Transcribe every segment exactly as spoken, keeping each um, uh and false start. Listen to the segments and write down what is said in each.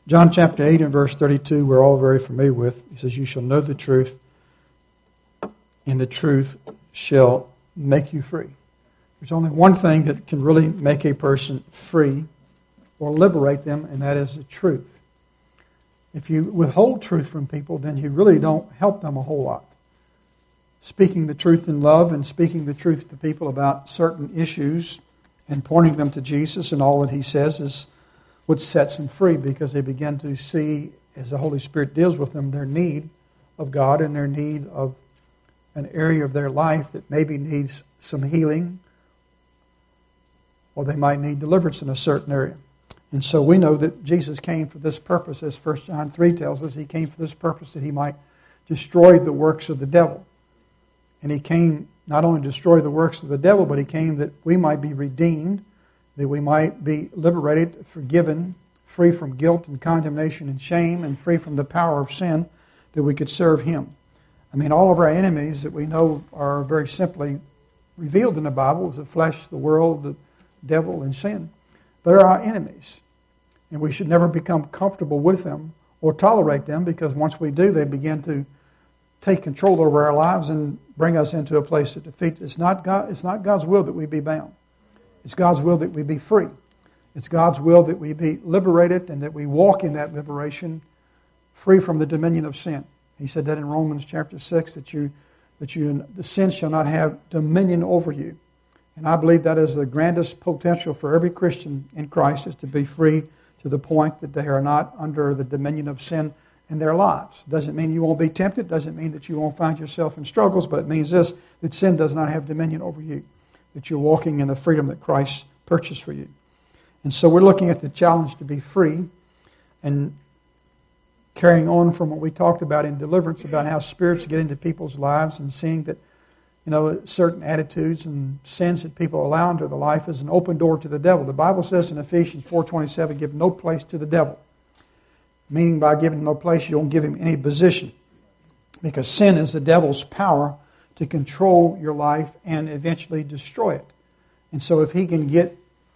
John chapter eight and verse thirty-two, we're all very familiar with. He says, you shall know the truth, and the truth shall make you free. There's only one thing that can really make a person free or liberate them, and that is the truth. If you withhold truth from people, then you really don't help them a whole lot. Speaking the truth in love and speaking the truth to people about certain issues and pointing them to Jesus and all that He says is what sets them free, because they begin to see, as the Holy Spirit deals with them, their need of God and their need of an area of their life that maybe needs some healing, or they might need deliverance in a certain area. And so we know that Jesus came for this purpose, as First John three tells us. He came for this purpose, that He might destroy the works of the devil. And He came not only to destroy the works of the devil, but He came that we might be redeemed, that we might be liberated, forgiven, free from guilt and condemnation and shame, and free from the power of sin, that we could serve Him. I mean, all of our enemies that we know are very simply revealed in the Bible: the flesh, the world, the devil, and sin. They're our enemies, and we should never become comfortable with them or tolerate them, because once we do, they begin to take control over our lives and bring us into a place of defeat. It's not God, it's not God's will that we be bound. It's God's will that we be free. It's God's will that we be liberated and that we walk in that liberation, free from the dominion of sin. He said that in Romans chapter six, that you, that you, the sin shall not have dominion over you. And I believe that is the grandest potential for every Christian in Christ, is to be free to the point that they are not under the dominion of sin in their lives. Doesn't mean you won't be tempted. Doesn't mean that you won't find yourself in struggles. But it means this, that sin does not have dominion over you, that you're walking in the freedom that Christ purchased for you. And so we're looking at the challenge to be free, and carrying on from what we talked about in deliverance, about how spirits get into people's lives, and seeing that, you know, certain attitudes and sins that people allow into their life is an open door to the devil. The Bible says in Ephesians four twenty-seven, give no place to the devil. Meaning by giving no place, you don't give him any position. Because sin is the devil's power to control your life and eventually destroy it. And so if he can get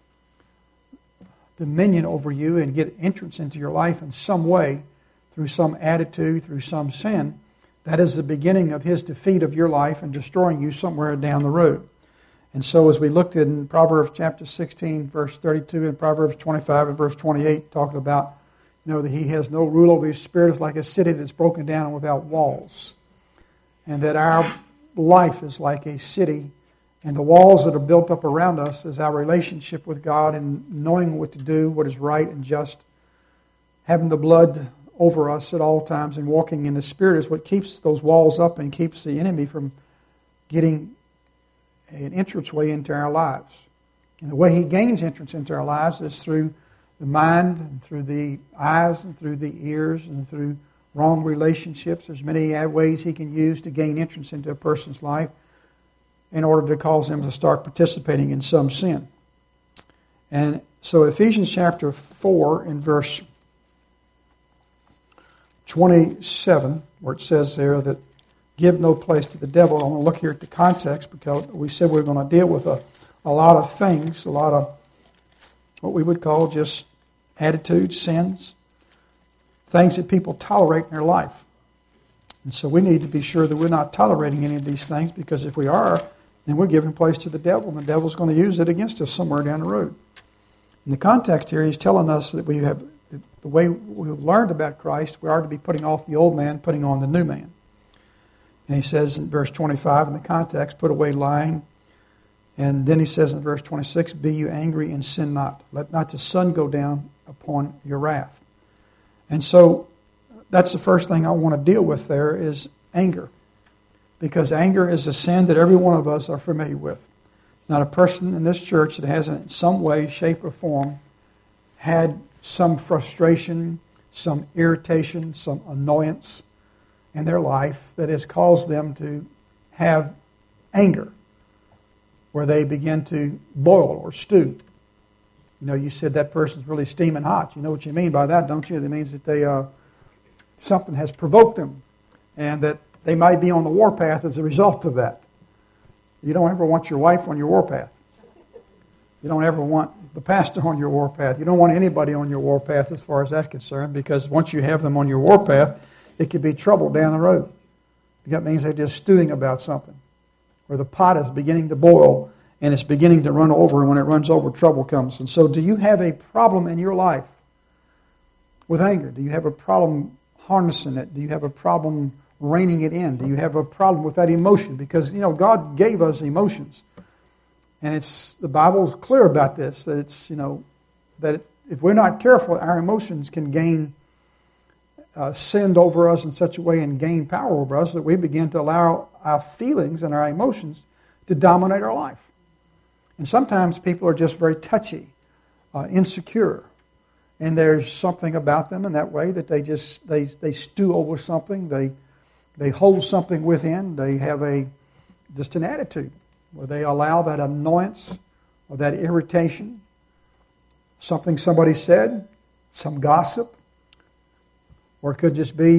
dominion over you and get entrance into your life in some way, through some attitude, through some sin, that is the beginning of his defeat of your life and destroying you somewhere down the road. And so as we looked in Proverbs chapter sixteen, verse thirty-two, and Proverbs twenty-five and verse twenty-eight, talking about, you know, that he has no rule over his spirit, is like a city that's broken down and without walls. And that our life is like a city, and the walls that are built up around us is our relationship with God, and knowing what to do, what is right and just, having the blood over us at all times, and walking in the Spirit is what keeps those walls up and keeps the enemy from getting an entranceway into our lives. And the way he gains entrance into our lives is through the mind, and through the eyes, and through the ears, and through wrong relationships. There's many ways he can use to gain entrance into a person's life in order to cause them to start participating in some sin. And so Ephesians chapter four in verse twenty-seven, where it says there that give no place to the devil. I want to look here at the context, because we said we we're going to deal with a, a lot of things, a lot of what we would call just attitudes, sins, things that people tolerate in their life. And so we need to be sure that we're not tolerating any of these things, because if we are, then we're giving place to the devil, and the devil's going to use it against us somewhere down the road. In the context here, he's telling us that we have, the way we've learned about Christ, we are to be putting off the old man, putting on the new man. And he says in verse twenty-five in the context, put away lying. And then he says in verse twenty-six, be you angry and sin not. Let not the sun go down upon your wrath. And so that's the first thing I want to deal with there, is anger. Because anger is a sin that every one of us are familiar with. There's not a person in this church that hasn't in some way, shape, or form had some frustration, some irritation, some annoyance in their life that has caused them to have anger, where they begin to boil or stew. You know, you said that person's really steaming hot. You know what you mean by that, don't you? That means that they uh, something has provoked them, and that they might be on the warpath as a result of that. You don't ever want your wife on your warpath. You don't ever want the pastor on your warpath. You don't want anybody on your warpath as far as that's concerned, because once you have them on your warpath, it could be trouble down the road. That means they're just stewing about something, or the pot is beginning to boil and it's beginning to run over, and when it runs over, trouble comes. And so do you have a problem in your life with anger? Do you have a problem harnessing it? Do you have a problem reining it in? Do you have a problem with that emotion? Because, you know, God gave us emotions. And it's the Bible's clear about this, that it's, you know, that if we're not careful, our emotions can gain, uh, send over us in such a way and gain power over us that we begin to allow our feelings and our emotions to dominate our life. And sometimes people are just very touchy, uh, insecure. And there's something about them in that way that they just, they, they stew over something. They, they hold something within. They have a, just an attitude where they allow that annoyance or that irritation, something somebody said, some gossip, or it could just be,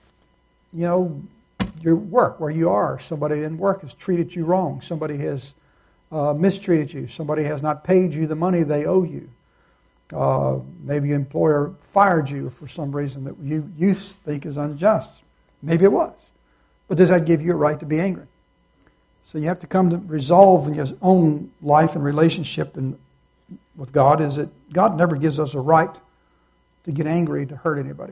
you know, your work, where you are. Somebody in work has treated you wrong. Somebody has uh, mistreated you. Somebody has not paid you the money they owe you. Uh, maybe your employer fired you for some reason that you, you think is unjust. Maybe it was. But does that give you a right to be angry? So you have to come to resolve in your own life and relationship and with God is that God never gives us a right to get angry to hurt anybody.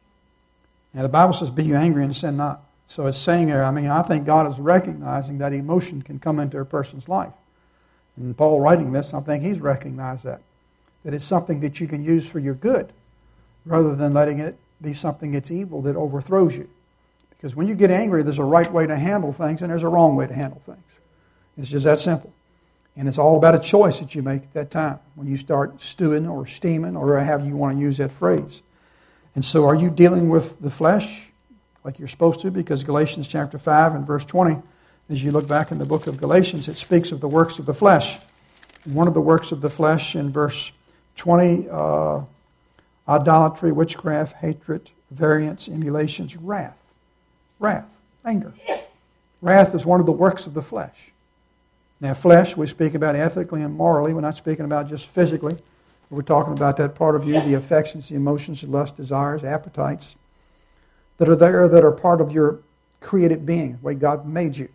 Now the Bible says, be you angry and sin not. So it's saying there, I mean, I think God is recognizing that emotion can come into a person's life. And Paul writing this, I think he's recognized that. That it's something that you can use for your good rather than letting it be something that's evil that overthrows you. Because when you get angry, there's a right way to handle things and there's a wrong way to handle things. It's just that simple. And it's all about a choice that you make at that time when you start stewing or steaming or however you want to use that phrase. And so are you dealing with the flesh like you're supposed to? Because Galatians chapter five and verse twenty, as you look back in the book of Galatians, it speaks of the works of the flesh. And one of the works of the flesh in verse twenty, uh, idolatry, witchcraft, hatred, variance, emulations, wrath. Wrath, anger. Wrath is one of the works of the flesh. Now, flesh, we speak about ethically and morally. We're not speaking about just physically. We're talking about that part of you, the affections, the emotions, the lust, desires, appetites that are there, that are part of your created being, the way God made you.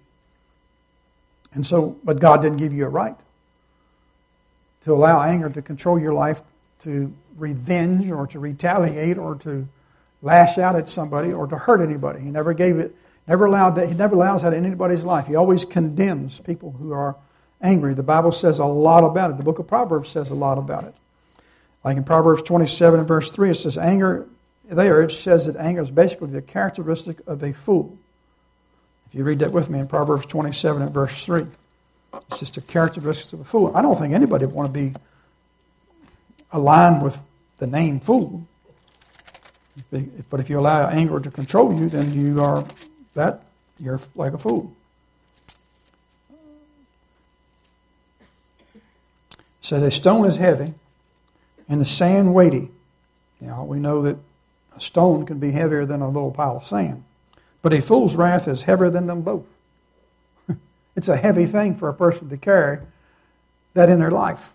And so, but God didn't give you a right to allow anger to control your life, to revenge or to retaliate or to lash out at somebody or to hurt anybody. He never gave it, never allowed that. He never allows that in anybody's life. He always condemns people who are angry. The Bible says a lot about it. The book of Proverbs says a lot about it. Like in Proverbs twenty-seven and verse three, it says anger, there it says that anger is basically the characteristic of a fool. If you read that with me in Proverbs twenty-seven and verse three, it's just a characteristic of a fool. I don't think anybody would want to be aligned with the name fool. But if you allow anger to control you, then you are that you're like a fool. It says a stone is heavy and the sand weighty. Now we know that a stone can be heavier than a little pile of sand. But a fool's wrath is heavier than them both. It's a heavy thing for a person to carry that in their life.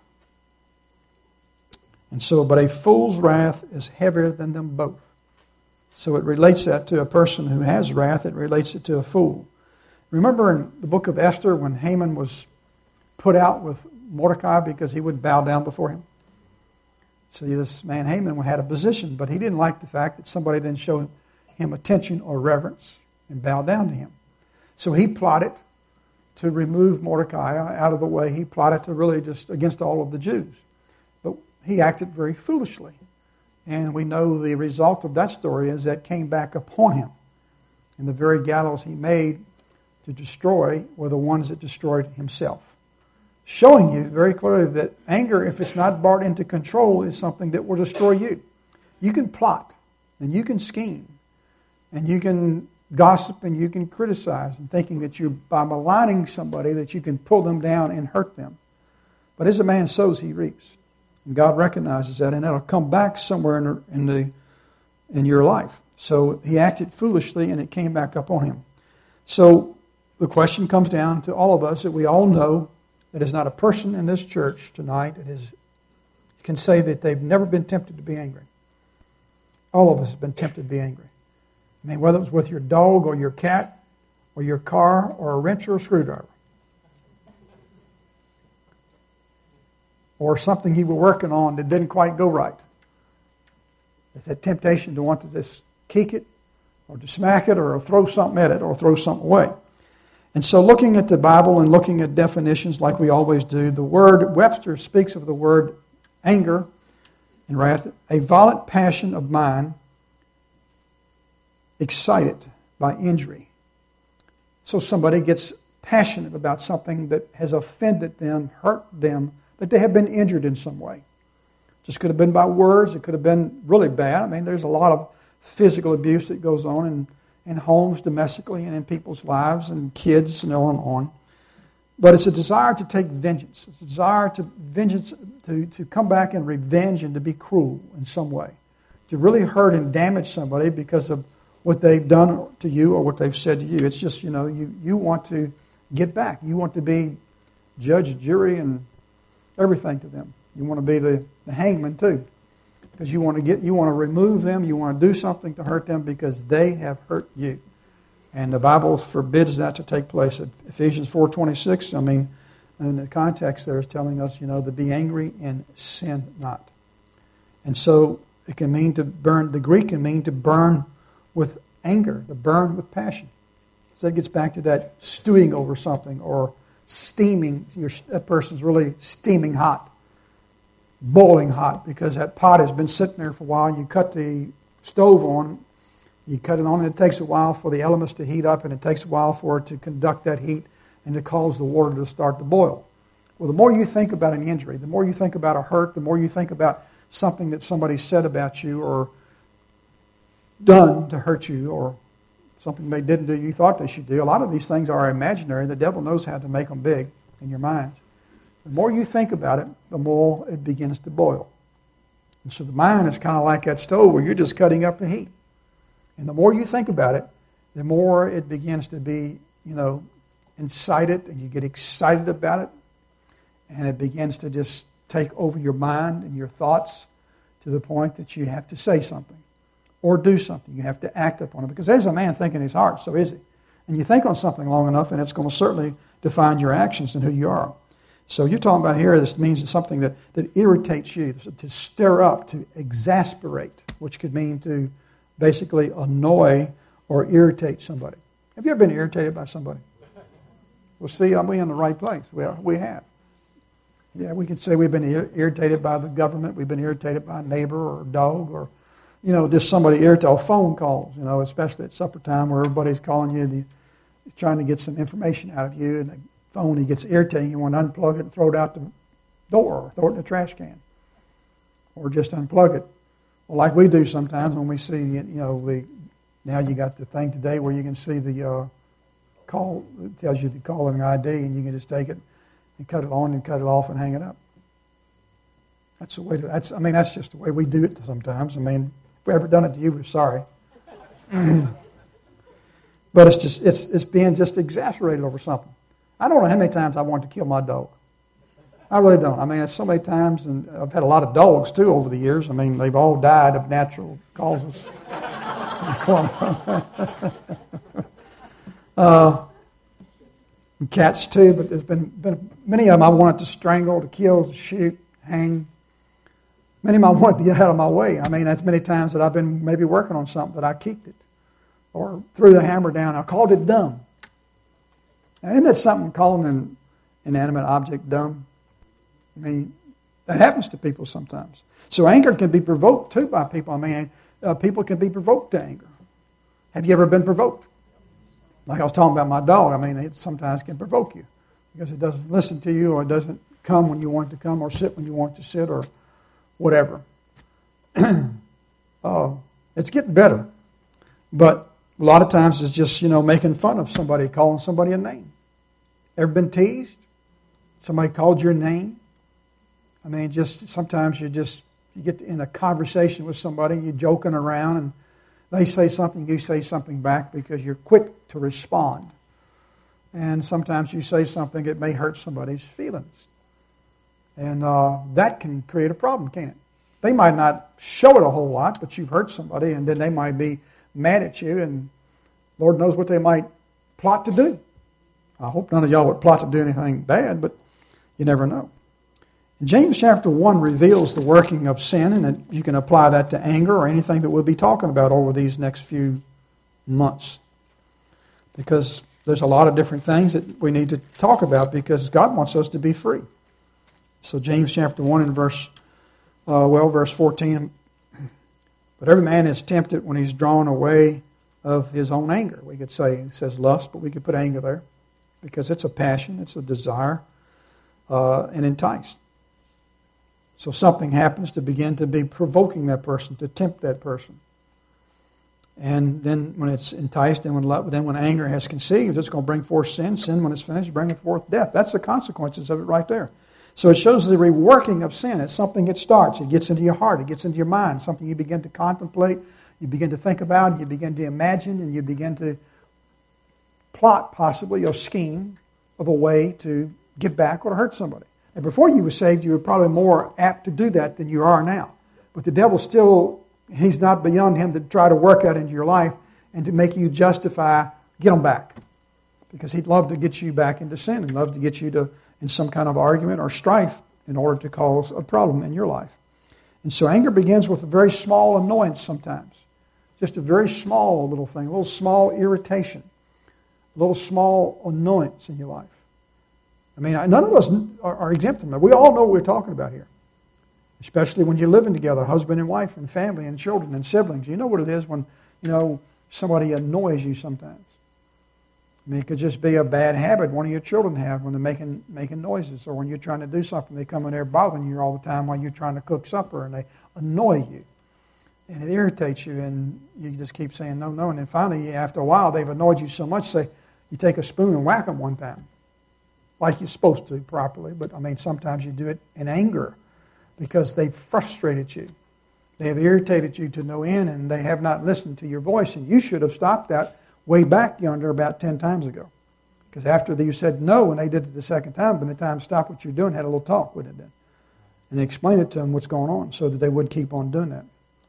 And so, but a fool's wrath is heavier than them both. So it relates that to a person who has wrath. It relates it to a fool. Remember in the book of Esther when Haman was put out with Mordecai because he would bow down before him? So this man Haman had a position, but he didn't like the fact that somebody didn't show him attention or reverence and bow down to him. So he plotted to remove Mordecai out of the way. He plotted to really just against all of the Jews. But he acted very foolishly. And we know the result of that story is that came back upon him. And the very gallows he made to destroy were the ones that destroyed himself. Showing you very clearly that anger, if it's not brought into control, is something that will destroy you. You can plot, and you can scheme, and you can gossip, and you can criticize, and thinking that you, by maligning somebody, that you can pull them down and hurt them. But as a man sows, he reaps. And God recognizes that, and that'll come back somewhere in the, in the in your life. So he acted foolishly, and it came back up on him. So the question comes down to all of us that we all know There is not a person in this church tonight that is, can say that they've never been tempted to be angry. All of us have been tempted to be angry. I mean, whether it was with your dog or your cat or your car or a wrench or a screwdriver. Or something you were working on that didn't quite go right. It's that temptation to want to just kick it or to smack it or throw something at it or throw something away. And so looking at the Bible and looking at definitions like we always do, the word, Webster speaks of the word anger and wrath, a violent passion of mind excited by injury. So somebody gets passionate about something that has offended them, hurt them, that they have been injured in some way. Just could have been by words. It could have been really bad. I mean, there's a lot of physical abuse that goes on in, in homes domestically and in people's lives and kids and on and on. But it's a desire to take vengeance. It's a desire to vengeance to, to come back and revenge and to be cruel in some way. To really hurt and damage somebody because of what they've done to you or what they've said to you. It's just, you know, you, you want to get back. You want to be judge, jury, and everything to them. You want to be the, the hangman too. Because you want to get you want to remove them, you want to do something to hurt them because they have hurt you. And the Bible forbids that to take place. Ephesians four twenty-six, I mean, in the context there is telling us, you know, to be angry and sin not. And so it can mean to burn, the Greek can mean to burn with anger, to burn with passion. So it gets back to that stewing over something or steaming. Your, that person's really steaming hot, boiling hot, because that pot has been sitting there for a while. You cut the stove on, you cut it on, and it takes a while for the elements to heat up, and it takes a while for it to conduct that heat and to cause the water to start to boil. Well, the more you think about an injury, the more you think about a hurt, the more you think about something that somebody said about you or done to hurt you or something they didn't do you thought they should do. A lot of these things are imaginary. The devil knows how to make them big in your minds. The more you think about it, the more it begins to boil. And so the mind is kind of like that stove where you're just cutting up the heat. And the more you think about it, the more it begins to be, you know, incited, and you get excited about it. And it begins to just take over your mind and your thoughts to the point that you have to say something or do something. You have to act upon it. Because there's a man thinking in his heart, so is he. And you think on something long enough, and it's going to certainly define your actions and who you are. So you're talking about here, this means it's something that, that irritates you, to stir up, to exasperate, which could mean to basically annoy or irritate somebody. Have you ever been irritated by somebody? Well, see, are we in the right place? We are, we have. Yeah, we can say we've been ir- irritated by the government. We've been irritated by a neighbor or a dog or, you know, just somebody irritated. Or phone calls, you know, especially at supper time where everybody's calling you, the, trying to get some information out of you, and the phone, he gets irritating. You want to unplug it and throw it out the door or throw it in the trash can or just unplug it. Well, like we do sometimes when we see, you know, the now you got the thing today where you can see the uh, call, it tells you the calling I D, and you can just take it and cut it on and cut it off and hang it up. That's the way to, that's, I mean, that's just the way we do it sometimes. I mean, if we ever done it to you, we're sorry. But it's just, it's it's being just exasperated over something. I don't know how many times I wanted to kill my dog. I really don't. I mean, it's so many times, and I've had a lot of dogs, too, over the years. I mean, they've all died of natural causes. uh, and cats, too, but there's been, been many of them I wanted to strangle, to kill, to shoot, hang. Many of them I wanted to get out of my way. I mean, that's many times that I've been maybe working on something that I kicked it or threw the hammer down. I called it dumb. Now, isn't that something, calling an inanimate object dumb? I mean, that happens to people sometimes. So anger can be provoked too by people. I mean, uh, people can be provoked to anger. Have you ever been provoked? Like I was talking about my dog. I mean, it sometimes can provoke you because it doesn't listen to you or it doesn't come when you want it to come or sit when you want it to sit or whatever. uh, it's getting better. But a lot of times it's just, you know, making fun of somebody, calling somebody a name. Ever been teased? Somebody called your name? I mean, just sometimes you just you get in a conversation with somebody, you're joking around, and they say something, you say something back because you're quick to respond. and sometimes you say something that may hurt somebody's feelings. And uh, that can create a problem, can't it? They might not show it a whole lot, but you've hurt somebody, and then they might be mad at you, and Lord knows what they might plot to do. I hope none of y'all would plot to do anything bad, but you never know. James chapter one reveals the working of sin, and you can apply that to anger or anything that we'll be talking about over these next few months. Because there's a lot of different things that we need to talk about because God wants us to be free. So James chapter one and verse, uh, well, verse fourteen, but every man is tempted when he's drawn away of his own anger. We could say, it says lust, but we could put anger there because it's a passion, it's a desire, uh, and enticed. So something happens to begin to be provoking that person, to tempt that person. And then when it's enticed, and when love, then when anger has conceived, it's going to bring forth sin. Sin, when it's finished, bringeth forth death. That's the consequences of it right there. So it shows the reworking of sin. It's something that starts. It gets into your heart. It gets into your mind. Something you begin to contemplate. You begin to think about. You begin to imagine. And you begin to plot, possibly, or scheme of a way to get back or to hurt somebody. And before you were saved, you were probably more apt to do that than you are now. But the devil still, he's not beyond him to try to work that into your life and to make you justify, get them back. Because he'd love to get you back into sin and love to get you to in some kind of argument or strife in order to cause a problem in your life. And so anger begins with a very small annoyance sometimes. Just a very small little thing, a little small irritation, a little small annoyance in your life. I mean, none of us are, are exempt from that. We all know what we're talking about here. Especially when you're living together, husband and wife and family and children and siblings. You know what it is when, you know, somebody annoys you sometimes. I mean, it could just be a bad habit one of your children have when they're making making noises, or when you're trying to do something, they come in there bothering you all the time while you're trying to cook supper, and they annoy you. And it irritates you, and you just keep saying no, no. And then finally, after a while, they've annoyed you so much, say, you take a spoon and whack them one time. Like you're supposed to properly, but I mean, sometimes you do it in anger because they've frustrated you. They have irritated you to no end, and they have not listened to your voice, and you should have stopped that way back yonder about ten times ago. Because after you said no, and they did it the second time, by the time stop what you're doing, had a little talk with it then. And explain it to them what's going on so that they would keep on doing that.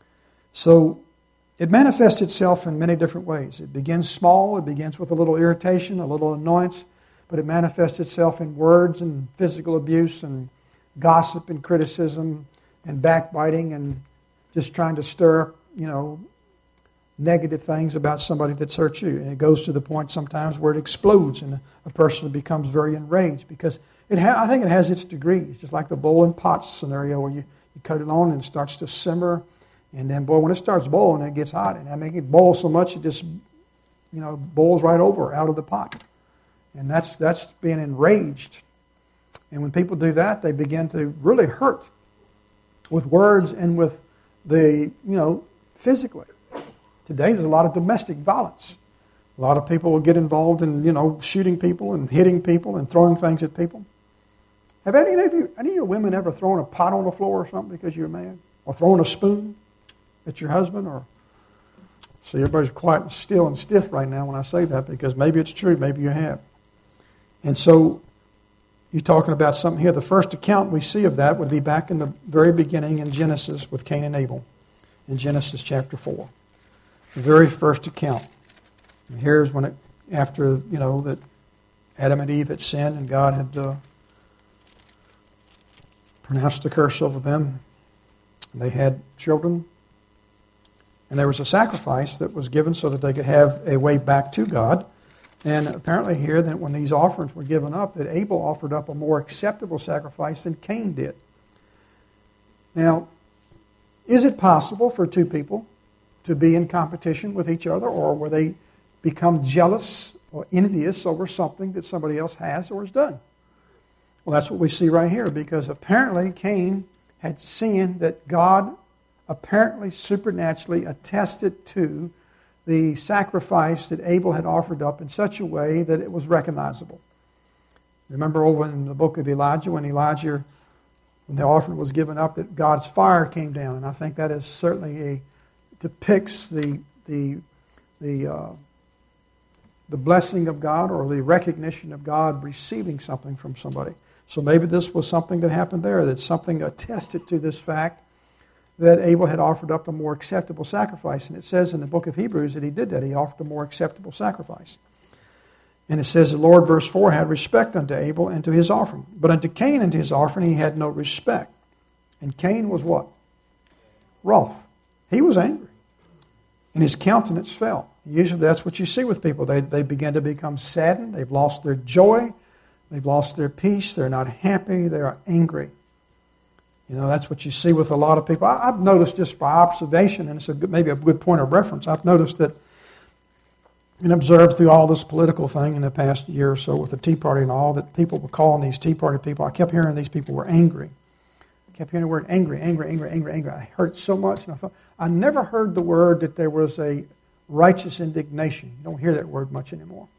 So it manifests itself in many different ways. It begins small, it begins with a little irritation, a little annoyance, but it manifests itself in words and physical abuse and gossip and criticism and backbiting and just trying to stir, you know, negative things about somebody that's hurt you. And it goes to the point sometimes where it explodes and a person becomes very enraged because it ha- I think it has its degrees, just like the boiling pot scenario where you, you cut it on and it starts to simmer. And then, boy, when it starts boiling, it gets hot. And I make it boil so much it just, you know, boils right over out of the pot. And that's that's being enraged. And when people do that, they begin to really hurt with words and with the, you know, physically. Today there's a lot of domestic violence. A lot of people will get involved in, you know, shooting people and hitting people and throwing things at people. Have any of you, any of you women ever thrown a pot on the floor or something because you're mad? Or thrown a spoon at your husband? Or see, everybody's quiet and still and stiff right now when I say that because maybe it's true, maybe you have. And so you're talking about something here. The first account we see of that would be back in the very beginning in Genesis with Cain and Abel, in Genesis chapter four. The very first account. And here's when it, after, you know, that Adam and Eve had sinned and God had uh, pronounced a curse over them. They had children. And there was a sacrifice that was given so that they could have a way back to God. And apparently here, that when these offerings were given up, that Abel offered up a more acceptable sacrifice than Cain did. Now, is it possible for two people to be in competition with each other, or where they become jealous or envious over something that somebody else has or has done? Well, that's what we see right here, because apparently Cain had sinned that God apparently supernaturally attested to the sacrifice that Abel had offered up in such a way that it was recognizable. Remember over in the book of Elijah, when Elijah, when the offering was given up, that God's fire came down, and I think that is certainly a depicts the the the uh, the blessing of God or the recognition of God receiving something from somebody. So maybe this was something that happened there, that something attested to this fact that Abel had offered up a more acceptable sacrifice. And it says in the book of Hebrews that he did that. He offered a more acceptable sacrifice. And it says the Lord, verse four, had respect unto Abel and to his offering. But unto Cain and to his offering he had no respect. And Cain was what? Wroth. He was angry. And his countenance fell. Usually that's what you see with people. They, they begin to become saddened. They've lost their joy. They've lost their peace. They're not happy. They are angry. You know, that's what you see with a lot of people. I, I've noticed just by observation, and it's a good, maybe a good point of reference, I've noticed that and observed through all this political thing in the past year or so with the Tea Party and all, that people were calling these Tea Party people. I kept hearing these people were angry. I kept hearing the word angry, angry, angry, angry, angry. I heard it so much, and I thought, I never heard the word that there was a righteous indignation. You don't hear that word much anymore.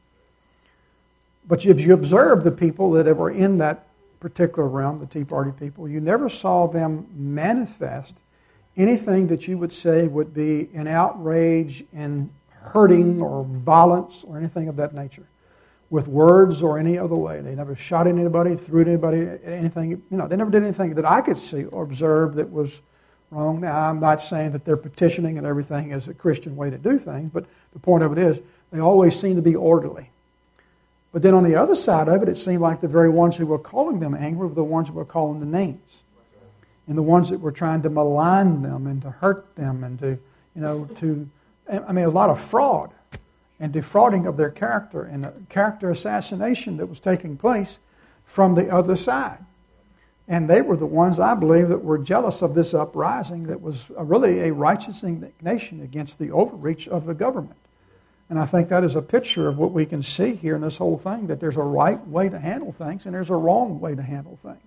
But if you observe the people that were in that particular realm, the Tea Party people, you never saw them manifest anything that you would say would be an outrage and hurting or violence or anything of that nature with words or any other way. They never shot at anybody, threw at anybody, anything. You know, they never did anything that I could see or observe that was wrong. Now, I'm not saying that their petitioning and everything is a Christian way to do things, but the point of it is they always seem to be orderly. But then on the other side of it, it seemed like the very ones who were calling them angry were the ones who were calling the names. And the ones that were trying to malign them and to hurt them and to, you know, to, I mean, a lot of fraud and defrauding of their character and a character assassination that was taking place from the other side. And they were the ones, I believe, that were jealous of this uprising that was really a righteous indignation against the overreach of the government. And I think that is a picture of what we can see here in this whole thing, that there's a right way to handle things and there's a wrong way to handle things.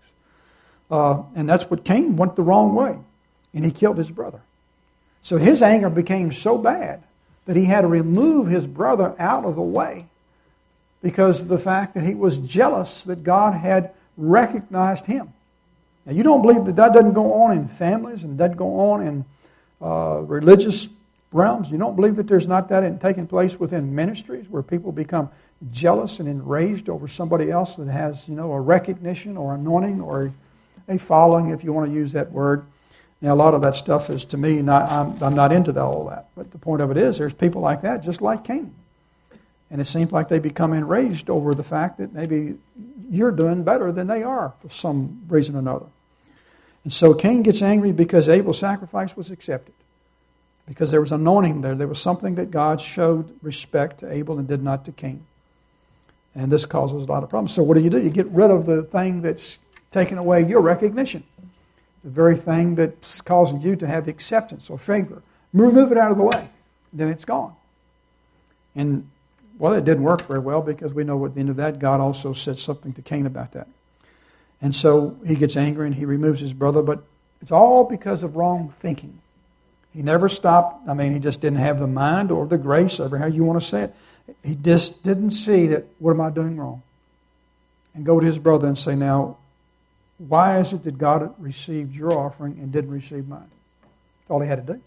Uh, and that's what Cain went the wrong way, and he killed his brother. So his anger became so bad that he had to remove his brother out of the way because of the fact that he was jealous that God had recognized him. Now, you don't believe that that doesn't go on in families and doesn't go on in uh, religious realms? You don't believe that there's not that in, taking place within ministries where people become jealous and enraged over somebody else that has, you know, a recognition or anointing or a following, if you want to use that word. Now, a lot of that stuff is, to me, not, I'm, I'm not into that, all that. But the point of it is, there's people like that, just like Cain. And it seems like they become enraged over the fact that maybe you're doing better than they are for some reason or another. And so Cain gets angry because Abel's sacrifice was accepted. Because there was anointing there. There was something that God showed respect to Abel and did not to Cain. And this causes a lot of problems. So what do you do? You get rid of the thing that's taking away your recognition. The very thing that's causing you to have acceptance or favor. Remove it out of the way. Then it's gone. And, well, it didn't work very well because we know at the end of that, God also said something to Cain about that. And so he gets angry and he removes his brother, but it's all because of wrong thinking. He never stopped. I mean, he just didn't have the mind or the grace, or however you want to say it. He just didn't see that, what am I doing wrong? And go to his brother and say, now, why is it that God received your offering and didn't receive mine? That's all he had to do.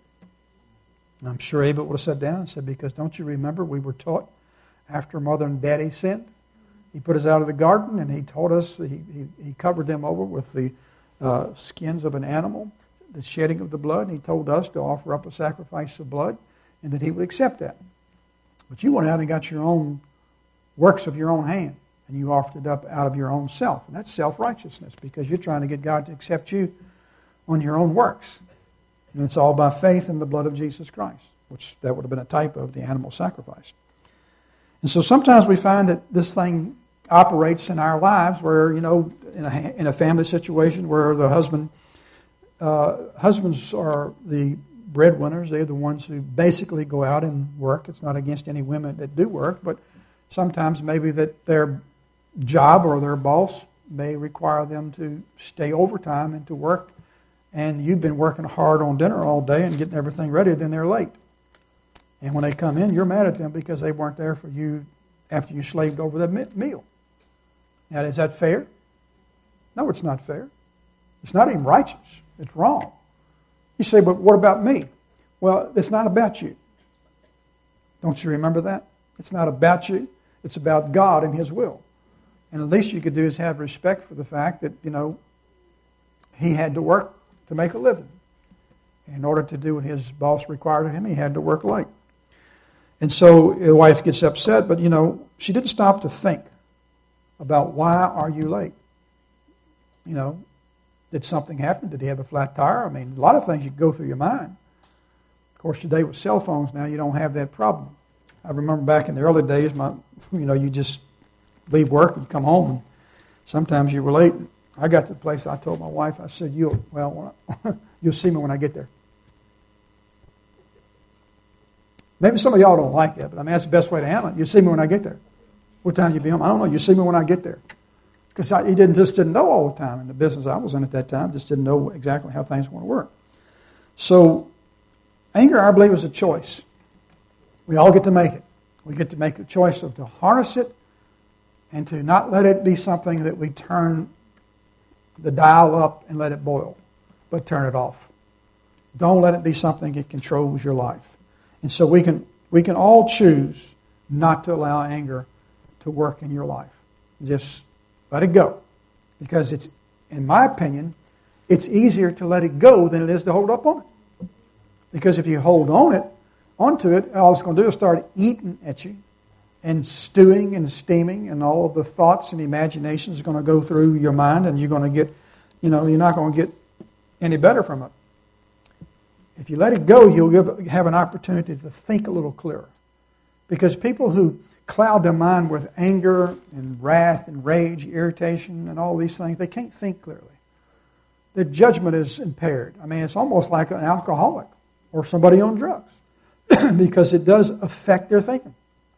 And I'm sure Abel would have sat down and said, because don't you remember we were taught after mother and daddy sinned? He put us out of the garden and he taught us, he, he, he covered them over with the uh, skins of an animal, the shedding of the blood, and he told us to offer up a sacrifice of blood and that he would accept that. But you went out and got your own works of your own hand and you offered it up out of your own self. And that's self-righteousness because you're trying to get God to accept you on your own works. And it's all by faith in the blood of Jesus Christ, which that would have been a type of the animal sacrifice. And so sometimes we find that this thing operates in our lives where, you know, in a, in a family situation where the husband, uh, husbands are the breadwinners. They're the ones who basically go out and work. It's not against any women that do work, but sometimes maybe that their job or their boss may require them to stay overtime and to work, and you've been working hard on dinner all day and getting everything ready, then they're late. And when they come in, you're mad at them because they weren't there for you after you slaved over that meal. Now, is that fair? No, it's not fair. It's not even righteous. It's wrong. You say, but what about me? Well, it's not about you. Don't you remember that? It's not about you. It's about God and His will. And the least you could do is have respect for the fact that, you know, he had to work to make a living. In order to do what his boss required of him, he had to work late. And so the wife gets upset, but, you know, she didn't stop to think about why are you late? You know, did something happen? Did he have a flat tire? I mean, a lot of things you go through your mind. Of course, today with cell phones now, you don't have that problem. I remember back in the early days, my, you know, you just leave work and you come home, and sometimes you were late. I got to the place, I told my wife, I said, you'll, well, you'll see me when I get there. Maybe some of y'all don't like that, but I mean, that's the best way to handle it. You'll see me when I get there. What time you be home? I don't know. You'll see me when I get there. Because he didn't just didn't know all the time in the business I was in at that time. Just didn't know exactly how things were going to work. So anger, I believe, is a choice. We all get to make it. We get to make the choice of to harness it and to not let it be something that we turn the dial up and let it boil, but turn it off. Don't let it be something that controls your life. And so we can we can all choose not to allow anger to work in your life. Just let it go. Because it's, in my opinion, it's easier to let it go than it is to hold up on it. Because if you hold on it, onto it, all it's going to do is start eating at you and stewing and steaming, and all of the thoughts and imaginations are going to go through your mind, and you're going to get, you know, you're not going to get any better from it. If you let it go, you'll give, have an opportunity to think a little clearer. Because people who cloud their mind with anger and wrath and rage, irritation, and all these things, they can't think clearly. Their judgment is impaired. I mean, it's almost like an alcoholic or somebody on drugs because it does affect their thinking.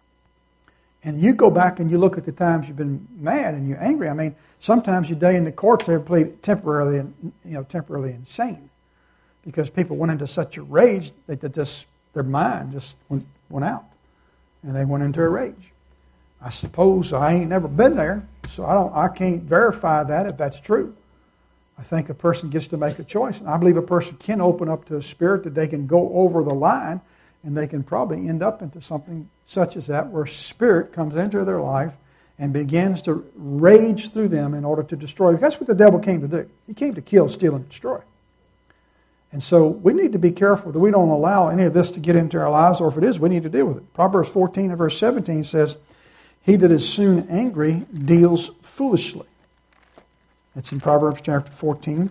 And you go back and you look at the times you've been mad and you're angry. I mean, sometimes your day in the courts they're temporarily, you know, temporarily insane because people went into such a rage that they just their mind just went, went out, and they went into a rage. I suppose I ain't never been there, so I don't. I can't verify that if that's true. I think a person gets to make a choice, and I believe a person can open up to a spirit that they can go over the line, and they can probably end up into something such as that, where spirit comes into their life and begins to rage through them in order to destroy. That's what the devil came to do. He came to kill, steal, and destroy. And so we need to be careful that we don't allow any of this to get into our lives, or if it is, we need to deal with it. Proverbs fourteen and verse seventeen says, "He that is soon angry deals foolishly." That's in Proverbs chapter fourteen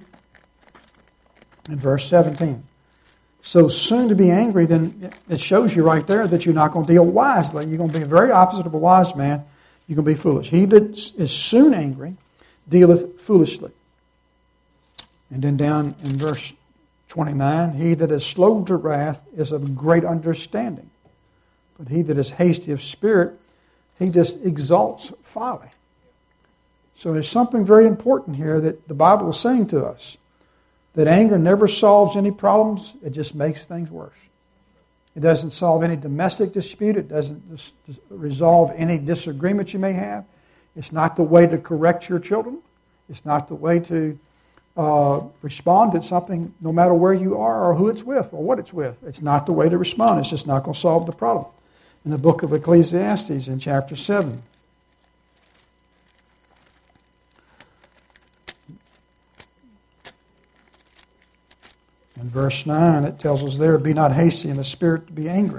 and verse seventeen. So soon to be angry, then it shows you right there that you're not going to deal wisely. You're going to be the very opposite of a wise man. You're going to be foolish. He that is soon angry dealeth foolishly. And then down in verse twenty-nine, "He that is slow to wrath is of great understanding. But he that is hasty of spirit, he just exalts folly." So there's something very important here that the Bible is saying to us. That anger never solves any problems. It just makes things worse. It doesn't solve any domestic dispute. It doesn't resolve any disagreement you may have. It's not the way to correct your children. It's not the way to uh, respond to something, no matter where you are or who it's with or what it's with. It's not the way to respond. It's just not going to solve the problem. In the book of Ecclesiastes in chapter seven, in verse nine, it tells us there, "Be not hasty in the spirit to be angry."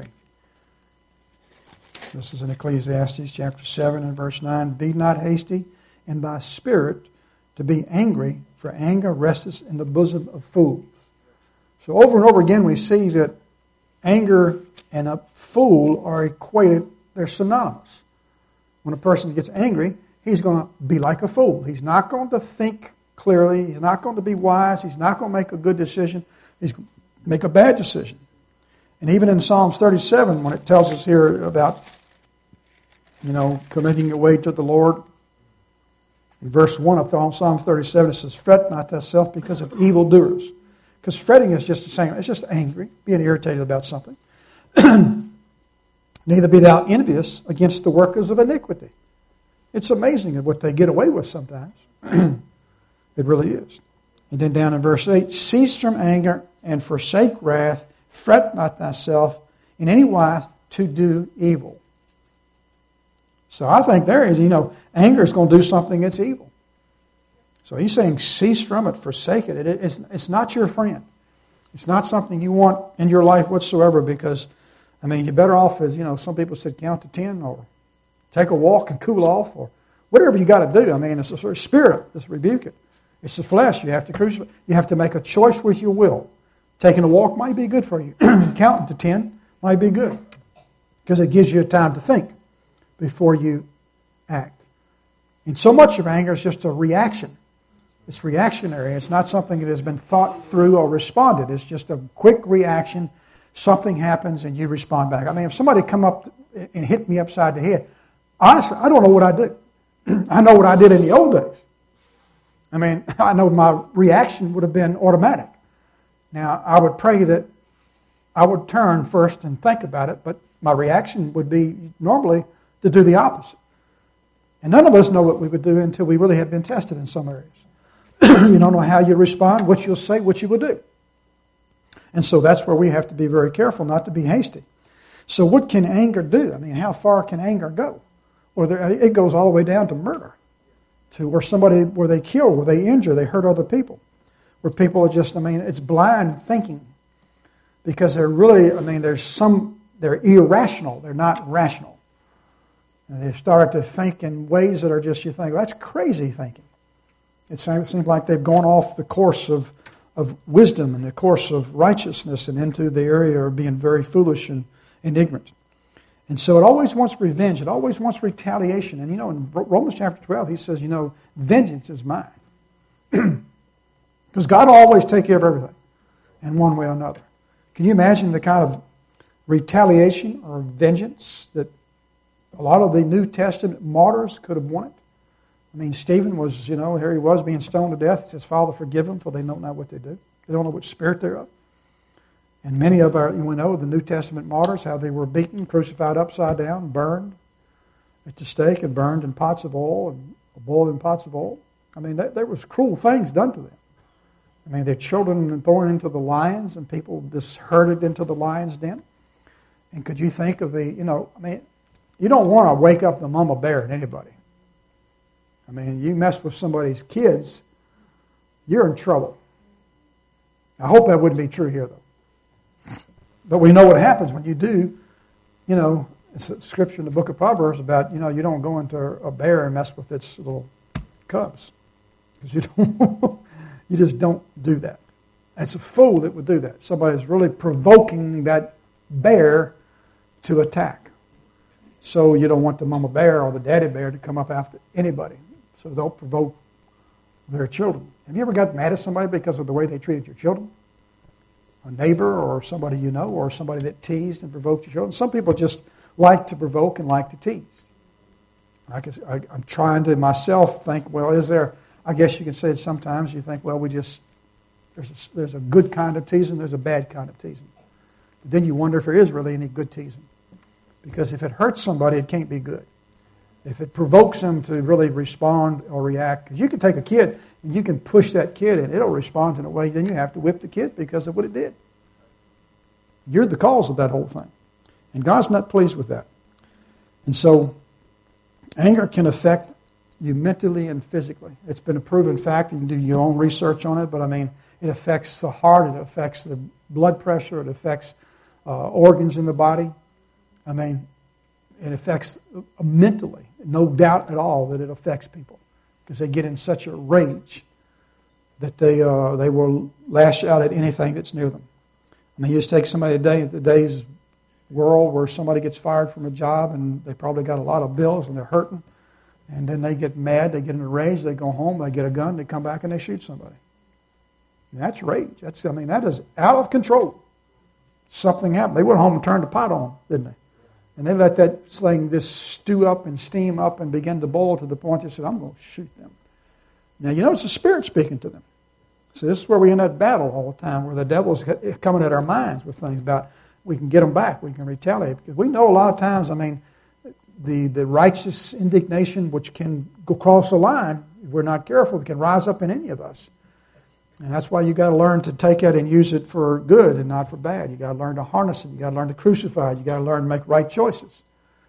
This is in Ecclesiastes chapter seven and verse nine. "Be not hasty in thy spirit to be angry, for anger resteth in the bosom of fools." So over and over again we see that anger and a fool are equated, they're synonymous. When a person gets angry, he's going to be like a fool. He's not going to think clearly. He's not going to be wise. He's not going to make a good decision. He's going to make a bad decision. And even in Psalms thirty-seven, when it tells us here about, you know, committing your way to the Lord, in verse one of Psalm thirty-seven, it says, "Fret not thyself because of evildoers." Because fretting is just the same. It's just angry, being irritated about something. "Neither be thou envious against the workers of iniquity." It's amazing what they get away with sometimes. It really is. And then down in verse eight, "Cease from anger and forsake wrath. Fret not thyself in any wise to do evil." So I think there is, you know, anger is going to do something that's evil. So he's saying cease from it, forsake it. it it's, it's not your friend. It's not something you want in your life whatsoever because, I mean, you're better off as, you know, some people said count to ten or take a walk and cool off or whatever you got to do. I mean, it's a sort of spirit. Just rebuke it. It's the flesh. You have to crucify. You have to make a choice with your will. Taking a walk might be good for you. Counting to ten might be good because it gives you time to think before you act. And so much of anger is just a reaction. It's reactionary. It's not something that has been thought through or responded. It's just a quick reaction. Something happens and you respond back. I mean, if somebody come up and hit me upside the head, honestly, I don't know what I do. I know what I did in the old days. I mean, I know my reaction would have been automatic. Now, I would pray that I would turn first and think about it, but my reaction would be normally to do the opposite. And none of us know what we would do until we really have been tested in some areas. You don't know how you respond, what you'll say, what you will do. And so that's where we have to be very careful not to be hasty. So what can anger do? I mean, how far can anger go? Well, there, it goes all the way down to murder, to where somebody, where they kill, where they injure, they hurt other people, where people are just, I mean, it's blind thinking because they're really, I mean, there's some, they're irrational, they're not rational. And they start to think in ways that are just, you think, well, that's crazy thinking. It seems like they've gone off the course of, of wisdom and the course of righteousness and into the area of being very foolish and, and ignorant. And so it always wants revenge. It always wants retaliation. And you know, in Romans chapter twelve, he says, you know, vengeance is mine. Because God will always take care of everything in one way or another. Can you imagine the kind of retaliation or vengeance that a lot of the New Testament martyrs could have wanted? I mean, Stephen was, you know, here he was being stoned to death. He says, Father, forgive them, for they know not what they do. They don't know which spirit they're of. And many of our, you know, the New Testament martyrs, how they were beaten, crucified upside down, burned at the stake and burned in pots of oil and boiled in pots of oil. I mean, there was cruel things done to them. I mean, their children were thrown into the lions and people just herded into the lion's den. And could you think of the, you know, I mean, you don't want to wake up the mama bear at anybody. I mean, you mess with somebody's kids, you're in trouble. I hope that wouldn't be true here, though. But we know what happens when you do. You know, it's a scripture in the book of Proverbs about, you know, you don't go into a bear and mess with its little cubs. Because you don't, you just don't do that. It's a fool that would do that. Somebody's really provoking that bear to attack. So you don't want the mama bear or the daddy bear to come up after anybody. So don't provoke their children. Have you ever got mad at somebody because of the way they treated your children? A neighbor or somebody you know or somebody that teased and provoked your children? Some people just like to provoke and like to tease. I guess, I, I'm trying to myself think, well, is there, I guess you can say it sometimes, you think, well, we just, there's a, there's a good kind of teasing, there's a bad kind of teasing. But then you wonder if there is really any good teasing. Because if it hurts somebody, it can't be good. If it provokes them to really respond or react, because you can take a kid and you can push that kid and it'll respond in a way, then you have to whip the kid because of what it did. You're the cause of that whole thing. And God's not pleased with that. And so, anger can affect you mentally and physically. It's been a proven fact. You can do your own research on it, but I mean, it affects the heart, it affects the blood pressure, it affects uh, organs in the body. I mean, it affects mentally, no doubt at all that it affects people because they get in such a rage that they uh, they will lash out at anything that's near them. I mean, you just take somebody today in today's world where somebody gets fired from a job and they probably got a lot of bills and they're hurting, and then they get mad, they get in a rage, they go home, they get a gun, they come back and they shoot somebody. And that's rage. That's I mean, that is out of control. Something happened. They went home and turned the pot on, didn't they? And they let that thing just stew up and steam up and begin to boil to the point they said, I'm going to shoot them. Now, you know, it's the Spirit speaking to them. So this is where we're in that battle all the time, where the devil's coming at our minds with things about we can get them back, we can retaliate. Because we know a lot of times, I mean, the, the righteous indignation which can go across the line, if we're not careful, it can rise up in any of us. And that's why you got to learn to take it and use it for good and not for bad. You got to learn to harness it. You got to learn to crucify it. You got to learn to make right choices.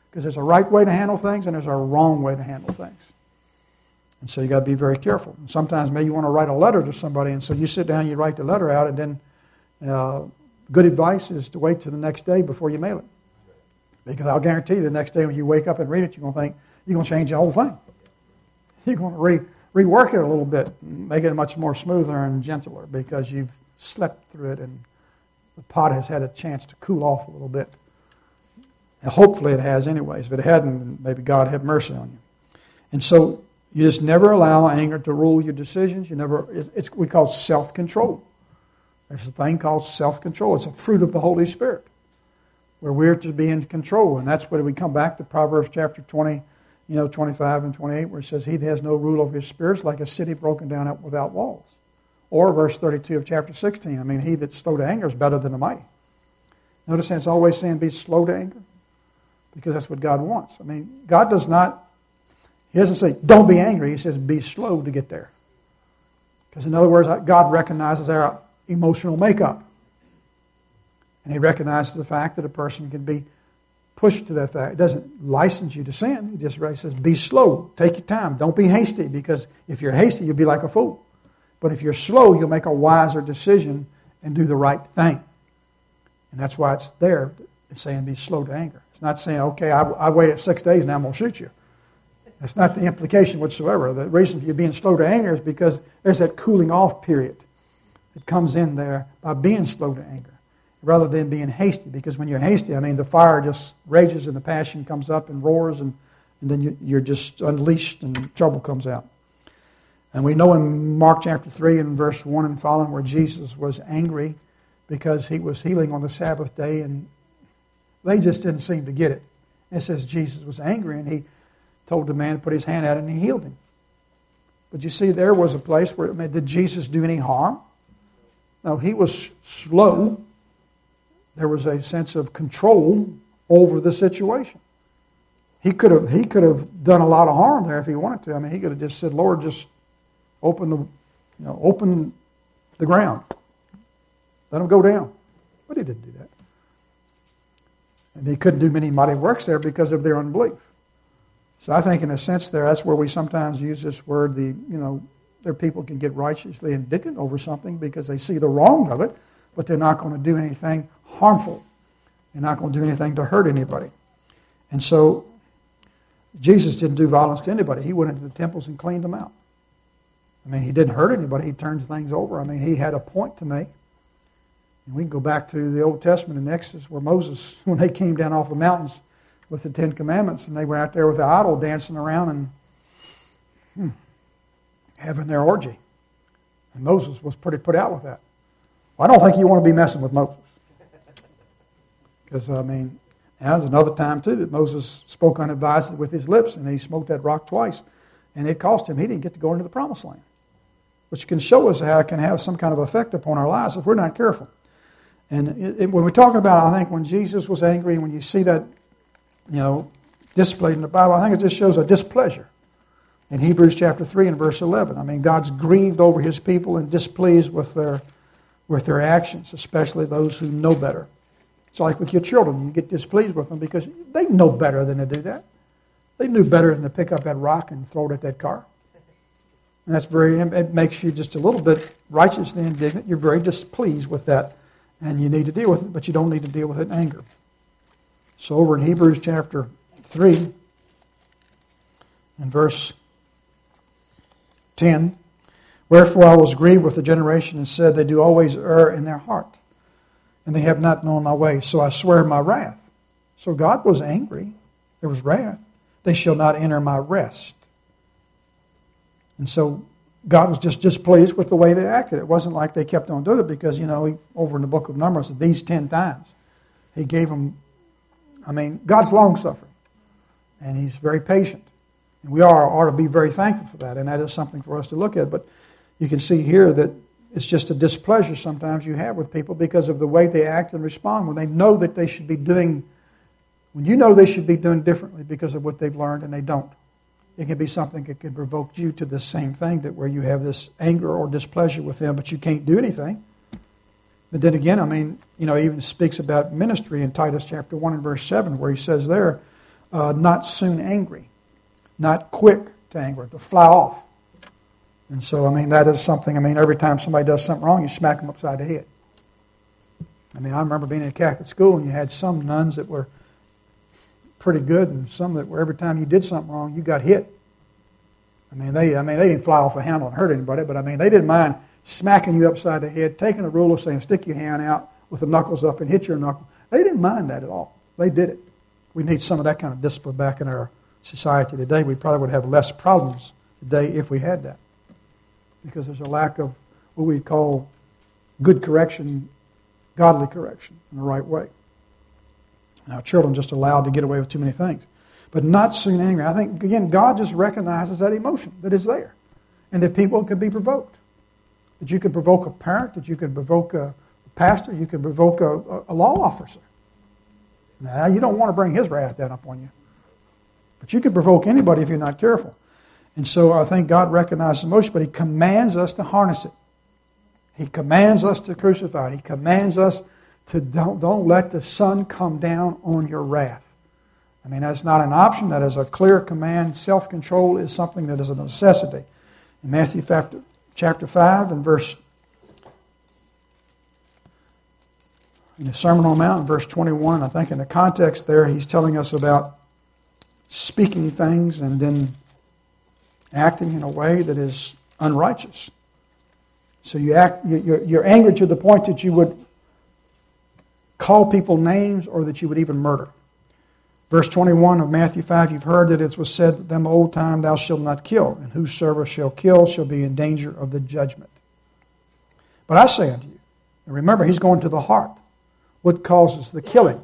Because there's a right way to handle things and there's a wrong way to handle things. And so you got to be very careful. And sometimes maybe you want to write a letter to somebody, and so you sit down, you write the letter out, and then uh, good advice is to wait till the next day before you mail it. Because I'll guarantee you the next day when you wake up and read it, you're going to think, you're going to change the whole thing. You're going to re, rework it a little bit, make it much more smoother and gentler because you've slept through it and the pot has had a chance to cool off a little bit. And hopefully it has anyways. If it hadn't, maybe God have mercy on you. And so you just never allow anger to rule your decisions. You never. It's we call self-control. There's a thing called self-control. It's a fruit of the Holy Spirit, where we're to be in control. And that's where we come back to Proverbs chapter twenty, you know, twenty-five and twenty-eight, where it says, he that has no rule over his spirits, like a city broken down without walls. Or verse thirty-two of chapter sixteen. I mean, he that's slow to anger is better than the mighty. Notice it's always saying be slow to anger, because that's what God wants. I mean, God does not, he doesn't say, don't be angry. He says, be slow to get there. Because in other words, God recognizes our emotional makeup. And he recognizes the fact that a person can be pushed to that fact. It doesn't license you to sin. He just says, be slow. Take your time. Don't be hasty, because if you're hasty, you'll be like a fool. But if you're slow, you'll make a wiser decision and do the right thing. And that's why it's there. It's saying be slow to anger. It's not saying, okay, I, I waited six days, now I'm going to shoot you. That's not the implication whatsoever. The reason for you being slow to anger is because there's that cooling off period that comes in there by being slow to anger, rather than being hasty. Because when you're hasty, I mean, the fire just rages and the passion comes up and roars, and, and then you, you're just unleashed and trouble comes out. And we know in Mark chapter three and verse one and following where Jesus was angry because he was healing on the Sabbath day, and they just didn't seem to get it. It says Jesus was angry, and he told the man to put his hand out, and he healed him. But you see, there was a place where, I mean, did Jesus do any harm? No, he was slow. There was a sense of control over the situation. He could have he could have done a lot of harm there if he wanted to. I mean, he could have just said, Lord, just open the you know open the ground. Let him go down. But he didn't do that. And he couldn't do many mighty works there because of their unbelief. So I think in a sense there, that's where we sometimes use this word, the you know, their people can get righteously indignant over something because they see the wrong of it, but they're not going to do anything harmful. They're not going to do anything to hurt anybody. And so Jesus didn't do violence to anybody. He went into the temples and cleaned them out. I mean, he didn't hurt anybody. He turned things over. I mean, he had a point to make. And we can go back to the Old Testament in Exodus where Moses, when they came down off the mountains with the Ten Commandments, and they were out there with the idol dancing around and hmm, having their orgy. And Moses was pretty put out with that. Well, I don't think you want to be messing with Moses. Because, I mean, now there's another time, too, that Moses spoke unadvisedly with his lips, and he smote that rock twice. And it cost him. He didn't get to go into the promised land. Which can show us how it can have some kind of effect upon our lives if we're not careful. And it, it, when we're talking about, I think, when Jesus was angry, and when you see that, you know, displayed in the Bible, I think it just shows a displeasure. In Hebrews chapter three and verse eleven, I mean, God's grieved over his people and displeased with their with their actions, especially those who know better. It's like with your children. You get displeased with them because they know better than to do that. They knew better than to pick up that rock and throw it at that car. And that's very, it makes you just a little bit righteously indignant. You're very displeased with that, and you need to deal with it, but you don't need to deal with it in anger. So over in Hebrews chapter three and verse ten, wherefore I was grieved with the generation and said, they do always err in their heart, and they have not known my way. So I swear my wrath. So God was angry. There was wrath. They shall not enter my rest. And so God was just displeased with the way they acted. It wasn't like they kept on doing it because, you know, he, over in the book of Numbers, these ten times, he gave them, I mean, God's long-suffering, and he's very patient. And we are, ought to be very thankful for that, and that is something for us to look at. But you can see here that it's just a displeasure sometimes you have with people because of the way they act and respond when they know that they should be doing, when you know they should be doing differently because of what they've learned and they don't. It can be something that can provoke you to the same thing, that where you have this anger or displeasure with them, but you can't do anything. But then again, I mean, you know, he even speaks about ministry in Titus chapter one and verse seven, where he says there, uh, not soon angry, not quick to anger, to fly off. And so, I mean, that is something, I mean, every time somebody does something wrong, you smack them upside the head. I mean, I remember being in a Catholic school and you had some nuns that were pretty good and some that were every time you did something wrong, you got hit. I mean, they I mean, they didn't fly off the handle and hurt anybody, but I mean, they didn't mind smacking you upside the head, taking a ruler, saying, stick your hand out with the knuckles up and hit your knuckle. They didn't mind that at all. They did it. We need some of that kind of discipline back in our society today. We probably would have less problems today if we had that. Because there's a lack of what we call good correction, godly correction in the right way. Now, children just allowed to get away with too many things. But not soon angry. I think, again, God just recognizes that emotion that is there. And that people could be provoked. That you could provoke a parent, that you could provoke a pastor, you could provoke a, a law officer. Now, you don't want to bring his wrath down upon you. But you could provoke anybody if you're not careful. And so I think God recognizes emotion, but He commands us to harness it. He commands us to crucify it. He commands us to don't, don't let the sun come down on your wrath. I mean, that's not an option. That is a clear command. Self-control is something that is a necessity. In Matthew chapter five and verse, in the Sermon on the Mount, in verse twenty-one, I think in the context there, He's telling us about speaking things and then acting in a way that is unrighteous. So you act, you're, you're angry to the point that you would call people names or that you would even murder. Verse twenty-one of Matthew five, you've heard that it was said to them old time, thou shalt not kill, and whosoever shall kill shall be in danger of the judgment. But I say unto you, and remember, he's going to the heart. What causes the killing?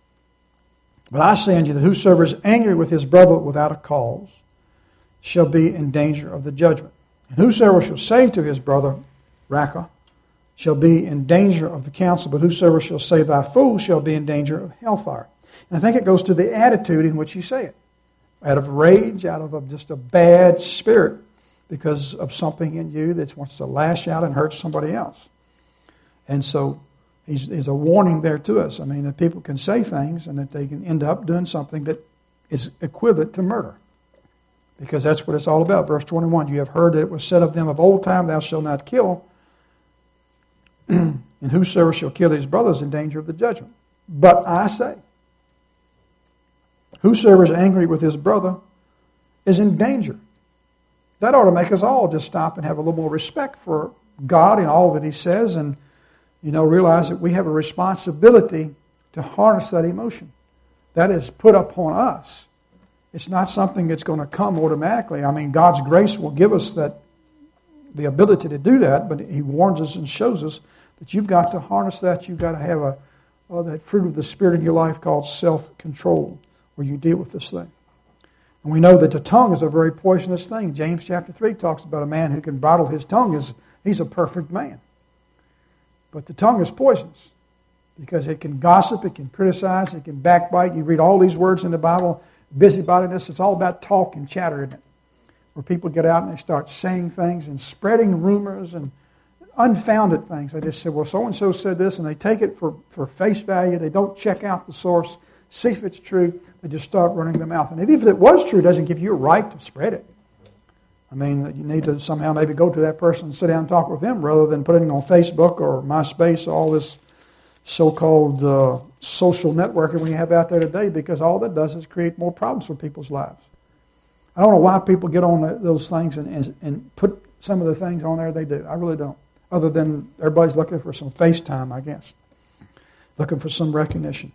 But I say unto you that whosoever is angry with his brother without a cause shall be in danger of the judgment. And whosoever shall say to his brother, Raca, shall be in danger of the council, but whosoever shall say, thy fool, shall be in danger of hellfire. And I think it goes to the attitude in which you say it. Out of rage, out of a, just a bad spirit because of something in you that wants to lash out and hurt somebody else. And so he's, there's a warning there to us. I mean, that people can say things and that they can end up doing something that is equivalent to murder. Because that's what it's all about. Verse twenty-one, you have heard that it was said of them of old time, thou shalt not kill, and whosoever shall kill his brother is in danger of the judgment. But I say, whosoever is angry with his brother is in danger. That ought to make us all just stop and have a little more respect for God and all that He says, and you know, realize that we have a responsibility to harness that emotion. That is put upon us. It's not something that's going to come automatically. I mean, God's grace will give us that the ability to do that, but He warns us and shows us that you've got to harness that. You've got to have a uh, that fruit of the Spirit in your life called self-control, where you deal with this thing. And we know that the tongue is a very poisonous thing. James chapter three talks about a man who can bridle his tongue. Is He's a perfect man. But the tongue is poisonous because it can gossip, it can criticize, it can backbite. You read all these words in the Bible, busybodiness, it's all about talk and chatter, isn't it? Where people get out and they start saying things and spreading rumors and unfounded things. They just say, well, so-and-so said this, and they take it for, for face value. They don't check out the source, see if it's true. They just start running their mouth. And if even if it was true, it doesn't give you a right to spread it. I mean, you need to somehow maybe go to that person and sit down and talk with them rather than putting it on Facebook or MySpace, all this so-called uh, social networking we have out there today, because all that does is create more problems for people's lives. I don't know why people get on the, those things and, and, and put some of the things on there they do. I really don't. Other than everybody's looking for some FaceTime, I guess. Looking for some recognition.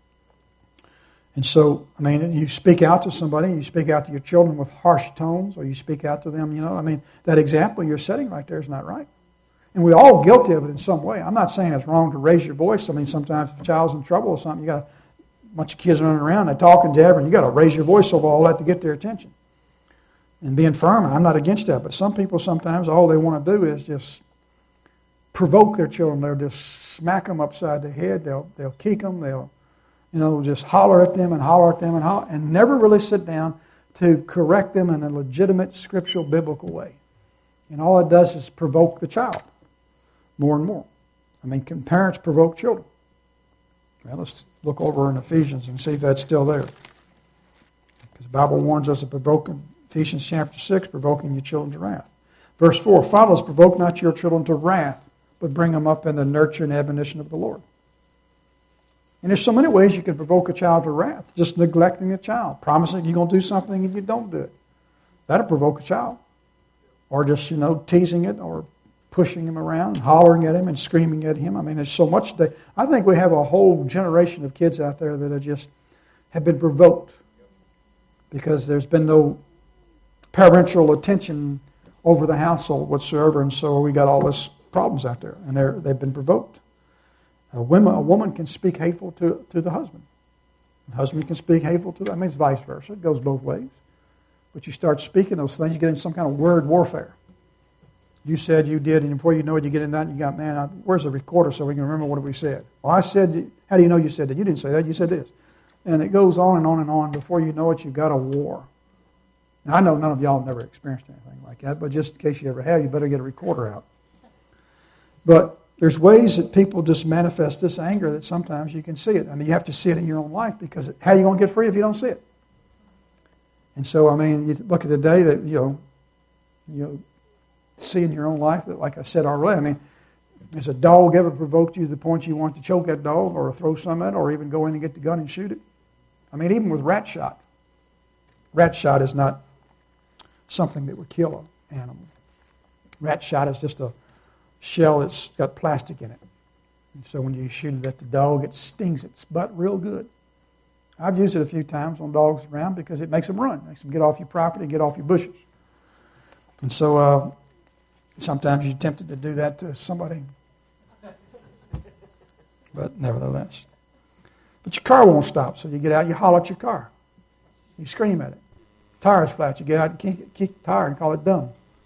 And so, I mean, you speak out to somebody, you speak out to your children with harsh tones, or you speak out to them, you know, I mean, that example you're setting right there is not right. And we're all guilty of it in some way. I'm not saying it's wrong to raise your voice. I mean, sometimes if a child's in trouble or something, you got a bunch of kids running around, they're talking, jabbering, you got to raise your voice over all that to get their attention. And being firm, I'm not against that, but some people sometimes, all they want to do is just provoke their children. They'll just smack them upside the head, they'll, they'll kick them, they'll You know, just holler at them and holler at them and holler, and never really sit down to correct them in a legitimate, scriptural, biblical way. And all it does is provoke the child more and more. I mean, can parents provoke children? Well, let's look over in Ephesians and see if that's still there. Bible warns us of provoking, Ephesians chapter six, provoking your children to wrath. Verse four, fathers, provoke not your children to wrath, but bring them up in the nurture and admonition of the Lord. And there's so many ways you can provoke a child to wrath. Just neglecting a child, promising you're going to do something and you don't do it. That'll provoke a child. Or just, you know, teasing it or pushing him around, hollering at him and screaming at him. I mean, there's so much. That, I think we have a whole generation of kids out there that are just have been provoked because there's been no parental attention over the household whatsoever, and so we got all these problems out there, and they're, they've been provoked. A woman, a woman can speak hateful to, to the husband. The husband can speak hateful to the, I mean, it's vice versa. It goes both ways. But you start speaking those things, you get in some kind of word warfare. You said you did, and before you know it, you get in that, and you got, man, I, where's the recorder so we can remember what we said? Well, I said, how do you know you said that? You didn't say that, you said this. And it goes on and on and on. Before you know it, you've got a war. Now, I know none of y'all have never experienced anything like that, but just in case you ever have, you better get a recorder out. But there's ways that people just manifest this anger that sometimes you can see it. I mean, you have to see it in your own life because how are you going to get free if you don't see it? And so, I mean, you look at the day that, you know, you know, see in your own life that, like I said already, I mean, has a dog ever provoked you to the point you want to choke that dog or throw some at it or even go in and get the gun and shoot it? I mean, even with rat shot. Rat shot is not something that would kill an animal. Rat shot is just a shell that's got plastic in it. And so when you shoot it at the dog, it stings its butt real good. I've used it a few times on dogs around because it makes them run. It makes them get off your property, get off your bushes. And so uh, sometimes you're tempted to do that to somebody. But nevertheless. But your car won't stop, so you get out, you holler at your car. You scream at it. Tire's flat, you get out and kick, kick the tire and call it dumb.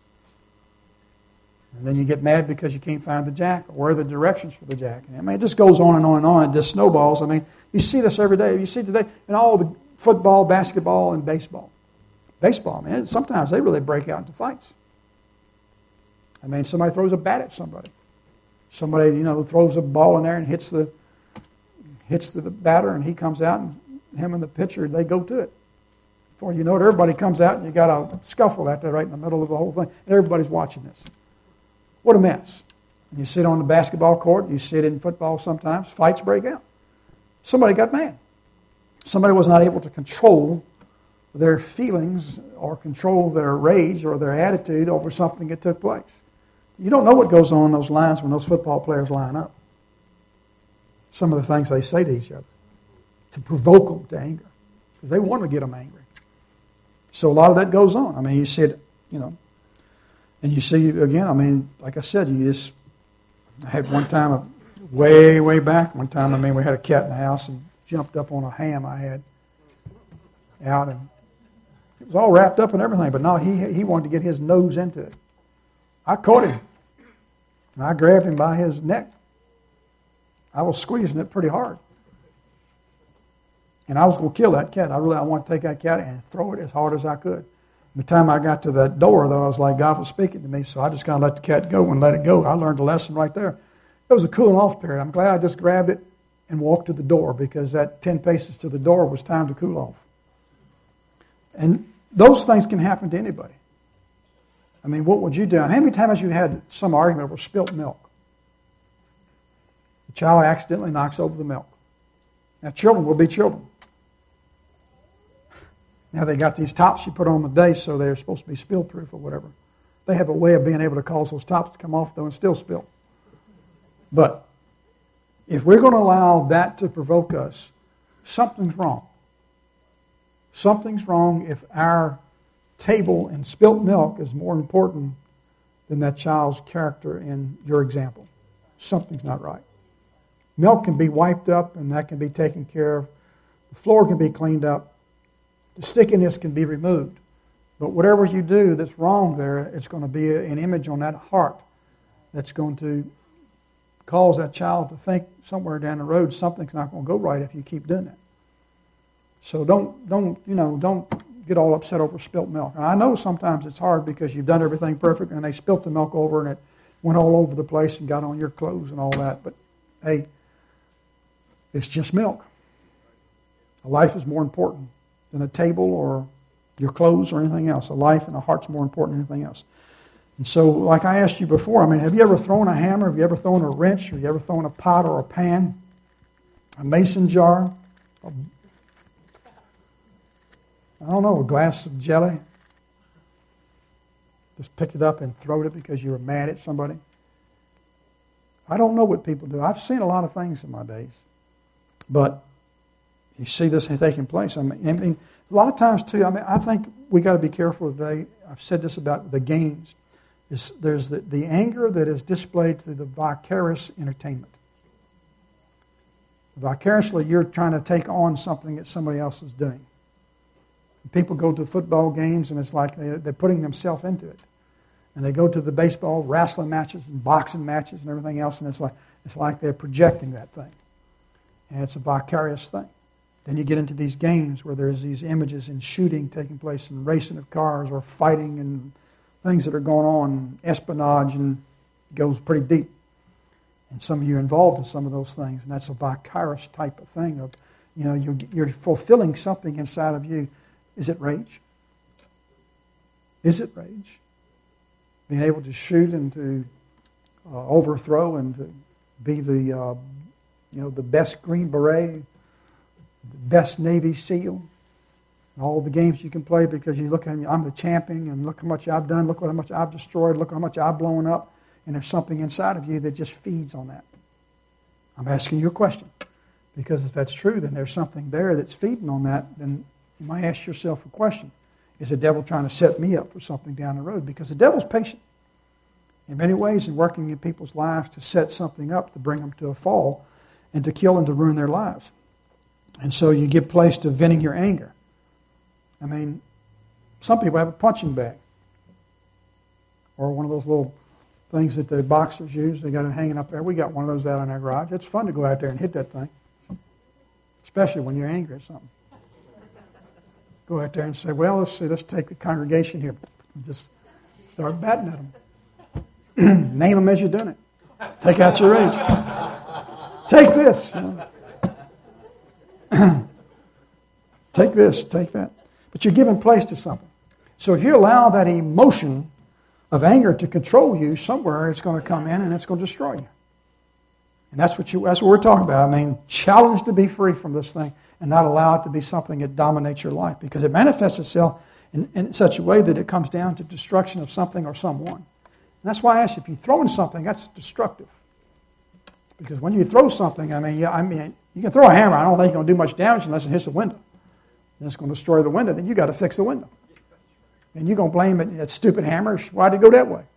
And then you get mad because you can't find the jack or where are the directions for the jack. I mean, it just goes on and on and on. It just snowballs. I mean, you see this every day. You see today in all the football, basketball, and baseball. Baseball, man, sometimes they really break out into fights. I mean, somebody throws a bat at somebody. Somebody, you know, throws a ball in there and hits the hits the batter, and he comes out, and him and the pitcher, they go to it. Before you know it, everybody comes out, and you got a scuffle out there right in the middle of the whole thing, and everybody's watching this. What a mess. And you sit on the basketball court, you sit in football sometimes, fights break out. Somebody got mad. Somebody was not able to control their feelings or control their rage or their attitude over something that took place. You don't know what goes on in those lines when those football players line up. Some of the things they say to each other to provoke them to anger because they want to get them angry. So a lot of that goes on. I mean, you see it, you know, and you see, again, I mean, like I said, you just, I had one time, way, way back, one time, I mean, we had a cat in the house and jumped up on a ham I had out, and it was all wrapped up and everything, but no, he he wanted to get his nose into it. I caught him, and I grabbed him by his neck. I was squeezing it pretty hard. And I was going to kill that cat. I really I wanted to take that cat and throw it as hard as I could. By the time I got to that door, though, I was like, God was speaking to me, so I just kind of let the cat go and let it go. I learned a lesson right there. It was a cooling off period. I'm glad I just grabbed it and walked to the door because that ten paces to the door was time to cool off. And those things can happen to anybody. I mean, what would you do? How many times have you had some argument over spilt milk? The child accidentally knocks over the milk. Now, children will be children. Now, they got these tops you put on the dish, so they're supposed to be spill-proof or whatever. They have a way of being able to cause those tops to come off, though, and still spill. But if we're going to allow that to provoke us, something's wrong. Something's wrong if our table and spilt milk is more important than that child's character in your example. Something's not right. Milk can be wiped up, and that can be taken care of. The floor can be cleaned up. The stickiness can be removed. But whatever you do that's wrong there, it's going to be an image on that heart that's going to cause that child to think somewhere down the road something's not going to go right if you keep doing that. So don't, don't, you know, don't get all upset over spilt milk. And I know sometimes it's hard because you've done everything perfect and they spilt the milk over and it went all over the place and got on your clothes and all that. But, hey, it's just milk. A life is more important than a table or your clothes or anything else. A life and a heart's more important than anything else. And so, like I asked you before, I mean, have you ever thrown a hammer? Have you ever thrown a wrench? Have you ever thrown a pot or a pan? A mason jar? A, I don't know, a glass of jelly? Just pick it up and throw it because you were mad at somebody? I don't know what people do. I've seen a lot of things in my days. But you see this taking place. I mean, I mean a lot of times, too, I mean, I think we got to be careful today. I've said this about the games. Is there's the, the anger that is displayed through the vicarious entertainment. Vicariously, you're trying to take on something that somebody else is doing. People go to football games, and it's like they, they're putting themselves into it. And they go to the baseball wrestling matches and boxing matches and everything else, and it's like it's like they're projecting that thing. And it's a vicarious thing. Then you get into these games where there's these images and shooting taking place and racing of cars or fighting and things that are going on, espionage, and it goes pretty deep. And some of you are involved in some of those things, and that's a vicarious type of thing. Of, you know, you're, you're fulfilling something inside of you. Is it rage? Is it rage? Being able to shoot and to uh, overthrow and to be the, uh, you know, the best Green Beret, the best Navy SEAL, all the games you can play because you look at me, I'm the champion, and look how much I've done, look how much I've destroyed, look how much I've blown up, and there's something inside of you that just feeds on that. I'm asking you a question, because if that's true, then there's something there that's feeding on that, then you might ask yourself a question. Is the devil trying to set me up for something down the road? Because the devil's patient in many ways in working in people's lives to set something up to bring them to a fall and to kill and to ruin their lives. And so you give place to venting your anger. I mean, some people have a punching bag or one of those little things that the boxers use. They got it hanging up there. We got one of those out in our garage. It's fun to go out there and hit that thing, especially when you're angry at something. Go out there and say, well, let's see, let's take the congregation here and just start batting at them. Name them as you're doing it. Take out your rage. Take this. You know. Take this, take that. But you're giving place to something. So if you allow that emotion of anger to control you, somewhere it's going to come in and it's going to destroy you. And that's what you that's what we're talking about. I mean, challenge to be free from this thing and not allow it to be something that dominates your life, because it manifests itself in, in such a way that it comes down to destruction of something or someone. And that's why I ask you, if you're throwing something, that's destructive. Because when you throw something, I mean, yeah, I mean, you can throw a hammer. I don't think it's going to do much damage unless it hits the window. Then it's going to destroy the window. Then you got to fix the window. And you're going to blame it, that stupid hammer. Why did it go that way?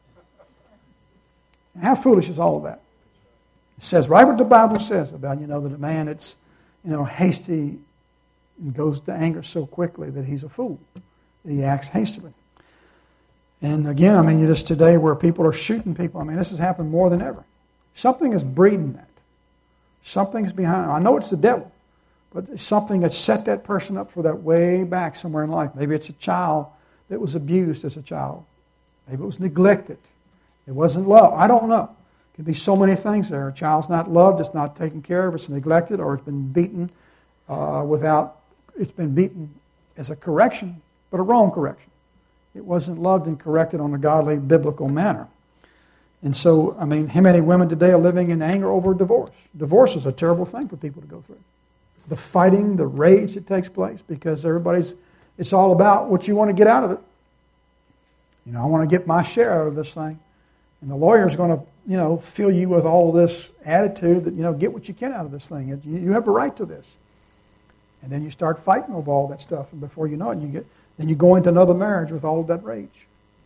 And how foolish is all of that? It says right what the Bible says about, you know, that a man that's, you know, hasty and goes to anger so quickly that he's a fool. That he acts hastily. And again, I mean, just today where people are shooting people, I mean, this has happened more than ever. Something is breeding that. Something's behind. I know it's the devil, but it's something that set that person up for that way back somewhere in life. Maybe it's a child that was abused as a child. Maybe it was neglected. It wasn't love. I don't know. It could be so many things there. A child's not loved, it's not taken care of, it's neglected, or it's been beaten uh, without, it's been beaten as a correction, but a wrong correction. It wasn't loved and corrected on a godly, biblical manner. And so, I mean, how many women today are living in anger over divorce? Divorce is a terrible thing for people to go through. The fighting, the rage that takes place, because everybody's, it's all about what you want to get out of it. You know, I want to get my share out of this thing. And the lawyer's going to, you know, fill you with all of this attitude that, you know, get what you can out of this thing. You, you have a right to this. And then you start fighting over all that stuff. And before you know it, you get, then you go into another marriage with all of that rage.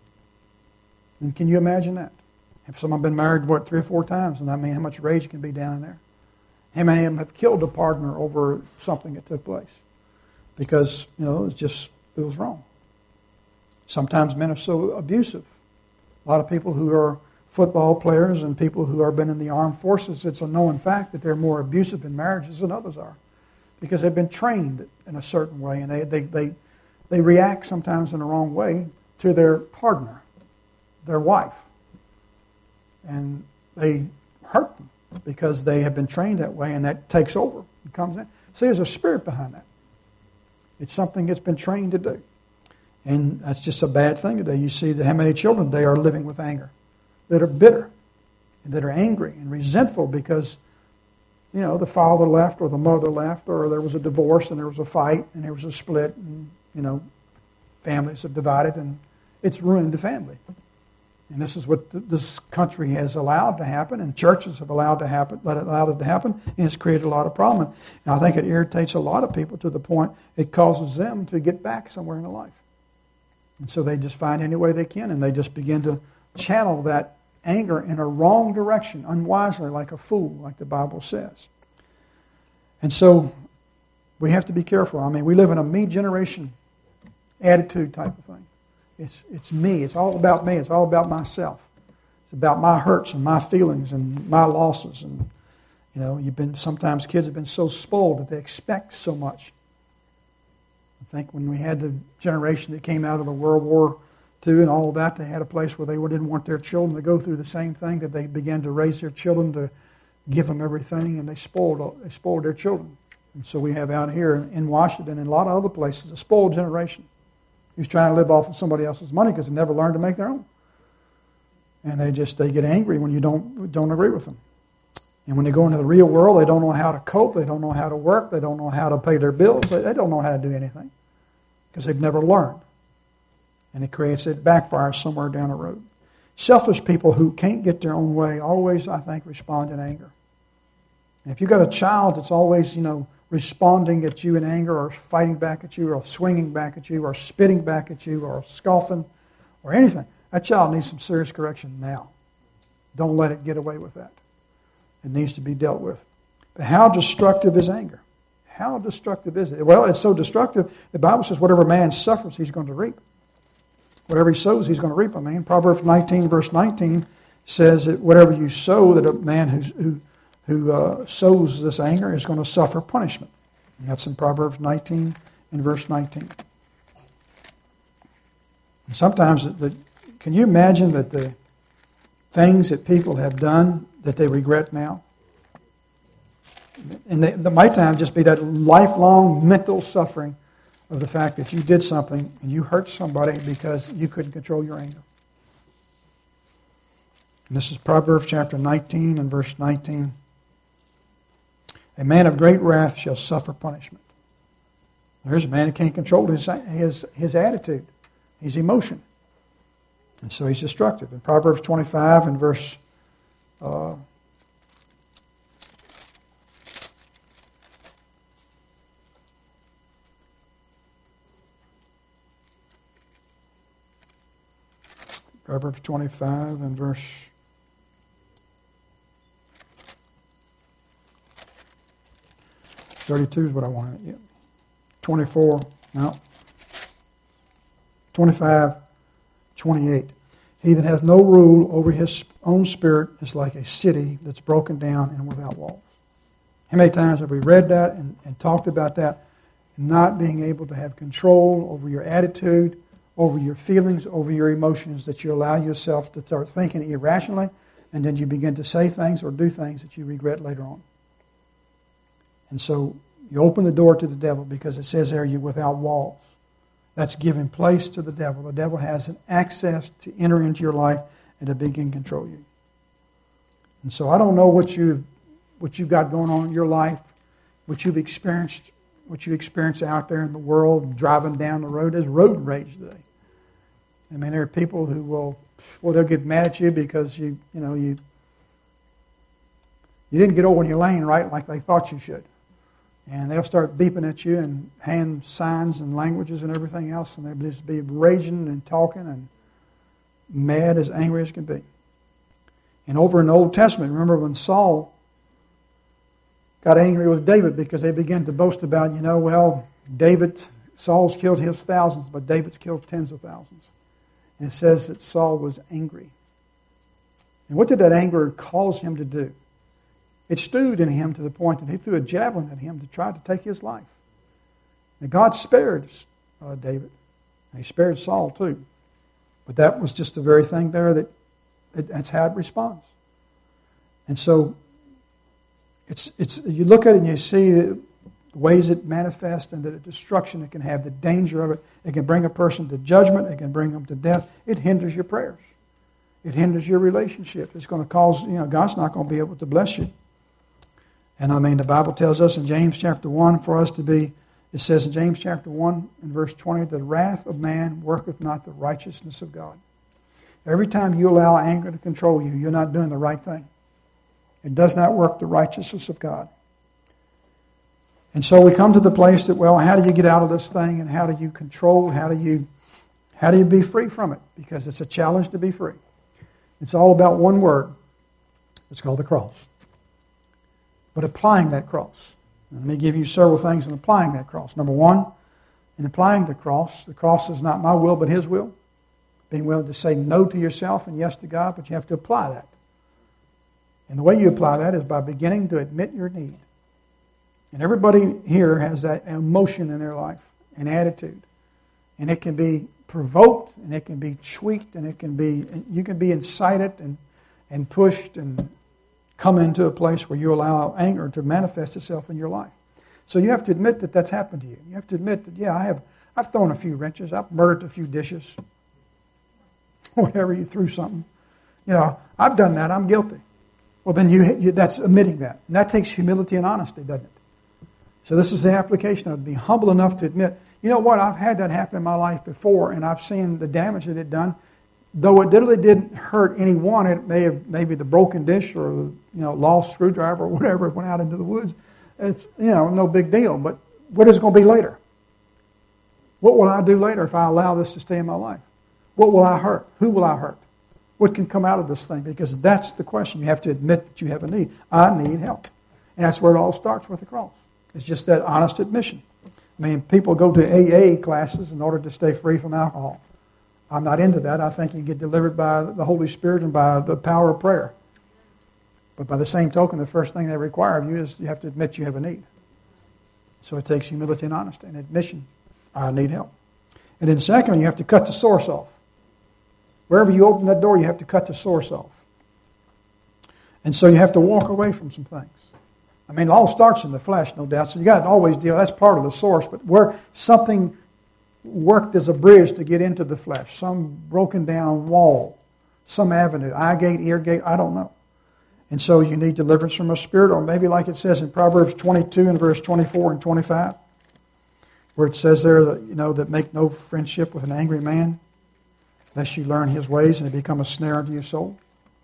And can you imagine that? If someone been married, what, three or four times, and I mean, how much rage can be down in there? How many of them have killed a partner over something that took place? Because, you know, it was just, it was wrong. Sometimes men are so abusive. A lot of people who are football players and people who have been in the armed forces, it's a known fact that they're more abusive in marriages than others are. Because they've been trained in a certain way, and they, they, they, they react sometimes in the wrong way to their partner, their wife. And they hurt them because they have been trained that way, and that takes over. It comes in. See, there's a spirit behind that. It's something that's been trained to do. And that's just a bad thing today. You see that how many children today are living with anger, that are bitter, and that are angry and resentful because, you know, the father left or the mother left, or there was a divorce and there was a fight and there was a split, and, you know, families have divided, and it's ruined the family. And this is what this country has allowed to happen, and churches have allowed to happen, let it allowed it to happen, and it's created a lot of problem. And I think it irritates a lot of people to the point it causes them to get back somewhere in their life. And so they just find any way they can, and they just begin to channel that anger in a wrong direction, unwisely, like a fool, like the Bible says. And so we have to be careful. I mean, we live in a me generation attitude type of thing. It's it's me. It's all about me. It's all about myself. It's about my hurts and my feelings and my losses. And you know, you've been sometimes kids have been so spoiled that they expect so much. I think when we had the generation that came out of the World War Two and all of that, they had a place where they didn't want their children to go through the same thing, that they began to raise their children to give them everything, and they spoiled they spoiled their children. And so we have out here in Washington and a lot of other places a spoiled generation who's trying to live off of somebody else's money because they never learned to make their own. And they just they get angry when you don't don't agree with them. And when they go into the real world, they don't know how to cope, they don't know how to work, they don't know how to pay their bills, they, they don't know how to do anything because they've never learned. And it creates, it backfires somewhere down the road. Selfish people who can't get their own way always, I think, respond in anger. And if you've got a child that's always, you know, responding at you in anger or fighting back at you or swinging back at you or spitting back at you or scoffing or anything, that child needs some serious correction now. Don't let it get away with that. It needs to be dealt with. But how destructive is anger? How destructive is it? Well, it's so destructive, the Bible says whatever man suffers, he's going to reap. Whatever he sows, he's going to reap. I mean, Proverbs nineteen, verse nineteen says that whatever you sow, that a man who, who, who uh, sows this anger is going to suffer punishment. And that's in Proverbs nineteen and verse nineteen. And sometimes, the, can you imagine that the things that people have done that they regret now? And they, there might time just be that lifelong mental suffering of the fact that you did something and you hurt somebody because you couldn't control your anger. And this is Proverbs chapter nineteen and verse nineteen. A man of great wrath shall suffer punishment. There's a man who can't control his, his, his attitude, his emotion. And so he's destructive. In Proverbs twenty-five and verse uh, Proverbs twenty-five and verse thirty-two is what I wanted. Yeah. twenty-four, no. twenty-five, twenty-eight. He that hath no rule over his own spirit is like a city that's broken down and without walls. How many times have we read that and, and talked about that? Not being able to have control over your attitude, over your feelings, over your emotions, that you allow yourself to start thinking irrationally, and then you begin to say things or do things that you regret later on. And so you open the door to the devil because it says there you're without walls. That's giving place to the devil. The devil has an access to enter into your life and to begin to control you. And so I don't know what you what you've got going on in your life, what you've experienced, what you experience out there in the world, driving down the road. There's road rage today. I mean, there are people who will, well, they'll get mad at you because you, you know, you, you didn't get over in your lane right like they thought you should. And they'll start beeping at you and hand signs and languages and everything else, and they'll just be raging and talking and mad, as angry as can be. And over in the Old Testament, remember when Saul got angry with David because they began to boast about, you know, well, David, Saul's killed his thousands, but David's killed tens of thousands. And it says that Saul was angry. And what did that anger cause him to do? It stewed in him to the point that he threw a javelin at him to try to take his life. And God spared uh, David. And he spared Saul too. But that was just the very thing there that it, that's how it responds. And so it's it's you look at it and you see that the ways it manifests and the destruction it can have, the danger of it. It can bring a person to judgment. It can bring them to death. It hinders your prayers. It hinders your relationship. It's going to cause, you know, God's not going to be able to bless you. And I mean, the Bible tells us in James chapter one for us to be, it says in James chapter one and verse twenty, the wrath of man worketh not the righteousness of God. Every time you allow anger to control you, you're not doing the right thing. It does not work the righteousness of God. And so we come to the place that, well, how do you get out of this thing, and how do you control, how do you, how do you be free from it? Because it's a challenge to be free. It's all about one word. It's called the cross. But applying that cross. Let me give you several things in applying that cross. Number one, in applying the cross, the cross is not my will but His will. Being willing to say no to yourself and yes to God, but you have to apply that. And the way you apply that is by beginning to admit your need. And everybody here has that emotion in their life, an attitude. And it can be provoked, and it can be tweaked, and it can be, you can be incited and, and pushed and come into a place where you allow anger to manifest itself in your life. So you have to admit that that's happened to you. You have to admit that, yeah, I have, I've thrown a few wrenches, I've murdered a few dishes. Whatever, you threw something. You know, I've done that, I'm guilty. Well, then you, you that's admitting that. And that takes humility and honesty, doesn't it? So this is the application of being humble enough to admit, you know what, I've had that happen in my life before, and I've seen the damage that it done. Though it really didn't hurt anyone, it may have maybe the broken dish or you know lost screwdriver or whatever went out into the woods. It's you know no big deal. But what is it going to be later? What will I do later if I allow this to stay in my life? What will I hurt? Who will I hurt? What can come out of this thing? Because that's the question. You have to admit that you have a need. I need help, and that's where it all starts, with the cross. It's just that honest admission. I mean, people go to A A classes in order to stay free from alcohol. I'm not into that. I think you get delivered by the Holy Spirit and by the power of prayer. But by the same token, the first thing they require of you is you have to admit you have a need. So it takes humility and honesty and admission. I need help. And then secondly, you have to cut the source off. Wherever you open that door, you have to cut the source off. And so you have to walk away from some things. I mean, it all starts in the flesh, no doubt. So you got to always deal. That's part of the source. But where something worked as a bridge to get into the flesh, some broken down wall, some avenue, eye gate, ear gate, I don't know. And so you need deliverance from a spirit, or maybe like it says in Proverbs twenty-two and verse twenty-four and twenty-five, where it says there that you know that make no friendship with an angry man, lest you learn his ways and it become a snare unto your soul.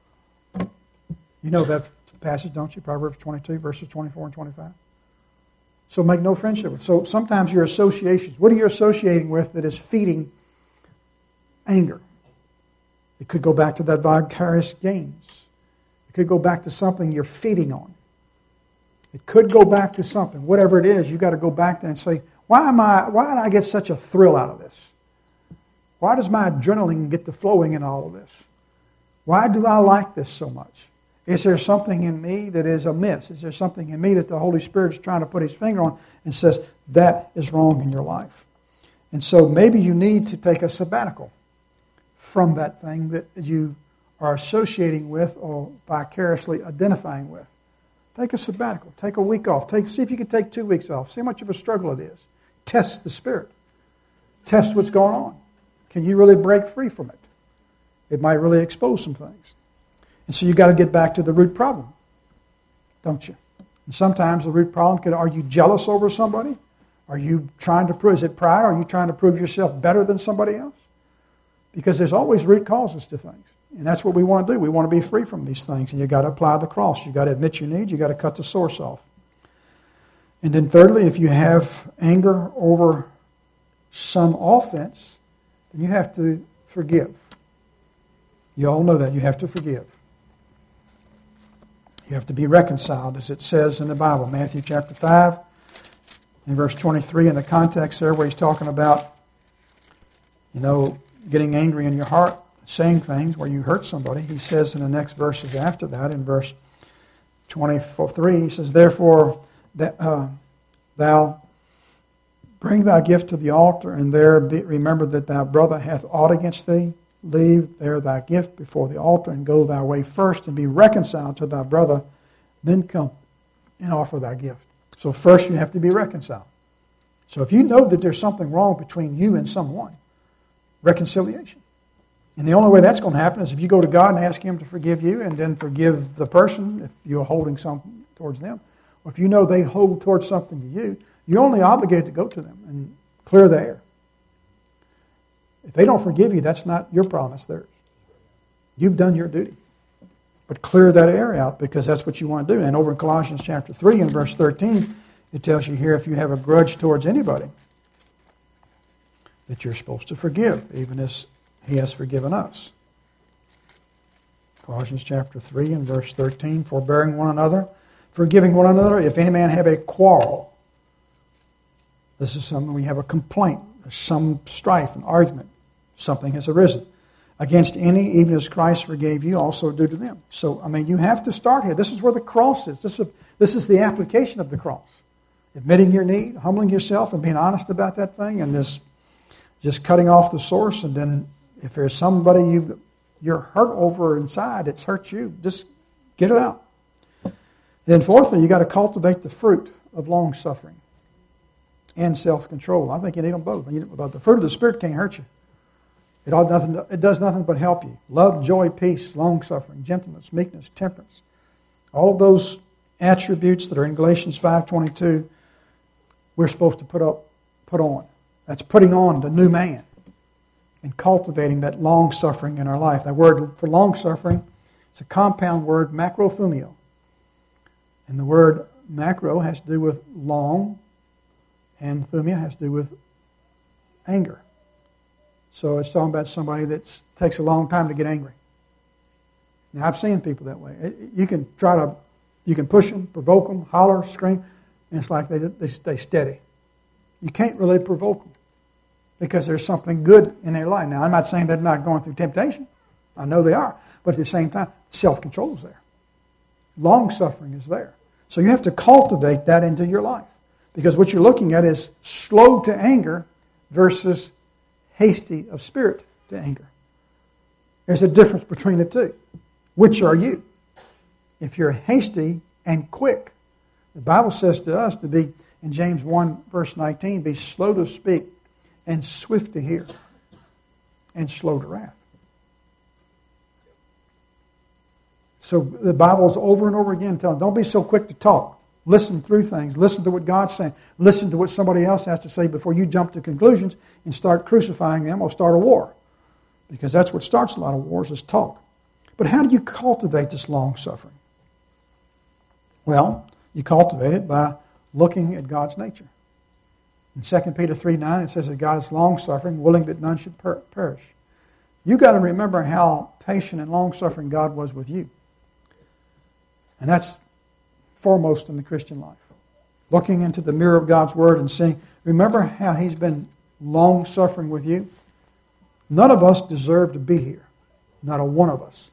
You know that passage, don't you? Proverbs twenty-two, verses twenty-four and twenty-five. So make no friendship with. So sometimes your associations, what are you associating with that is feeding anger? It could go back to that vicarious gains. It could go back to something you're feeding on. It could go back to something, whatever it is, you've got to go back there and say, why am I, why did I get such a thrill out of this? Why does my adrenaline get to flowing in all of this? Why do I like this so much? Is there something in me that is amiss? Is there something in me that the Holy Spirit is trying to put His finger on and says, that is wrong in your life? And so maybe you need to take a sabbatical from that thing that you are associating with or vicariously identifying with. Take a sabbatical. Take a week off. Take, see if you can take two weeks off. See how much of a struggle it is. Test the Spirit. Test what's going on. Can you really break free from it? It might really expose some things. And so you've got to get back to the root problem, don't you? And sometimes the root problem could, are you jealous over somebody? Are you trying to prove, is it pride? Are you trying to prove yourself better than somebody else? Because there's always root causes to things. And that's what we want to do. We want to be free from these things. And you've got to apply the cross. You've got to admit your need. You've got to cut the source off. And then thirdly, if you have anger over some offense, then you have to forgive. You all know that. You have to forgive. You have to be reconciled, as it says in the Bible. Matthew chapter five, in verse twenty-three, in the context there where he's talking about, you know, getting angry in your heart, saying things where you hurt somebody. He says in the next verses after that, in verse twenty-three, he says, therefore, that, uh, thou bring thy gift to the altar, and there be, remember that thy brother hath aught against thee. Leave there thy gift before the altar, and go thy way first, and be reconciled to thy brother. Then come and offer thy gift. So first you have to be reconciled. So if you know that there's something wrong between you and someone, reconciliation. And the only way that's going to happen is if you go to God and ask Him to forgive you and then forgive the person if you're holding something towards them. Or if you know they hold towards something to you, you're only obligated to go to them and clear the air. If they don't forgive you, that's not your problem, it's theirs. You've done your duty. But clear that air out because that's what you want to do. And over in Colossians chapter three and verse thirteen, it tells you here if you have a grudge towards anybody, that you're supposed to forgive, even as He has forgiven us. Colossians chapter three and verse thirteen, forbearing one another, forgiving one another, if any man have a quarrel. This is something we have a complaint, some strife, an argument, something has arisen. Against any, even as Christ forgave you, also do to them. So, I mean, you have to start here. This is where the cross is. This is, this is the application of the cross. Admitting your need, humbling yourself, and being honest about that thing, and this just cutting off the source. And then if there's somebody you've, you're hurt over inside, it's hurt you, just get it out. Then fourthly, you got to cultivate the fruit of long-suffering and self-control. I think you need them both. The fruit of the Spirit can't hurt you. It, all nothing, it does nothing but help you. Love, joy, peace, long-suffering, gentleness, meekness, temperance. All of those attributes that are in Galatians five twenty-two, we're supposed to put up, put on. That's putting on the new man and cultivating that long-suffering in our life. That word for long-suffering, it's a compound word, macrothumio. And the word macro has to do with long, and thumia has to do with anger. So it's talking about somebody that takes a long time to get angry. Now, I've seen people that way. You can try to, you can push them, provoke them, holler, scream, and it's like they, they stay steady. You can't really provoke them because there's something good in their life. Now, I'm not saying they're not going through temptation. I know they are. But at the same time, self-control is there. Long-suffering is there. So you have to cultivate that into your life. Because what you're looking at is slow to anger versus hasty of spirit to anger. There's a difference between the two. Which are you? If you're hasty and quick, the Bible says to us to be, in James one, verse nineteen, be slow to speak and swift to hear and slow to wrath. So the Bible's over and over again telling, don't be so quick to talk. Listen through things. Listen to what God's saying. Listen to what somebody else has to say before you jump to conclusions and start crucifying them or start a war. Because that's what starts a lot of wars is talk. But how do you cultivate this long-suffering? Well, you cultivate it by looking at God's nature. In Second Peter three nine, it says that God is long-suffering, willing that none should per- perish. You've got to remember how patient and long-suffering God was with you. And that's foremost in the Christian life. Looking into the mirror of God's Word and seeing, remember how He's been long-suffering with you? None of us deserve to be here. Not a one of us.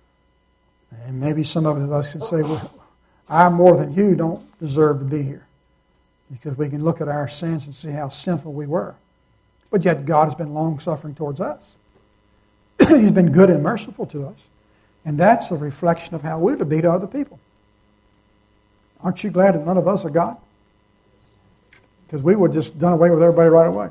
And maybe some of us can say, well, I more than you don't deserve to be here. Because we can look at our sins and see how sinful we were. But yet God has been long-suffering towards us. He's been good and merciful to us. And that's a reflection of how we're to be to other people. Aren't you glad that none of us are God? Because we would have just done away with everybody right away.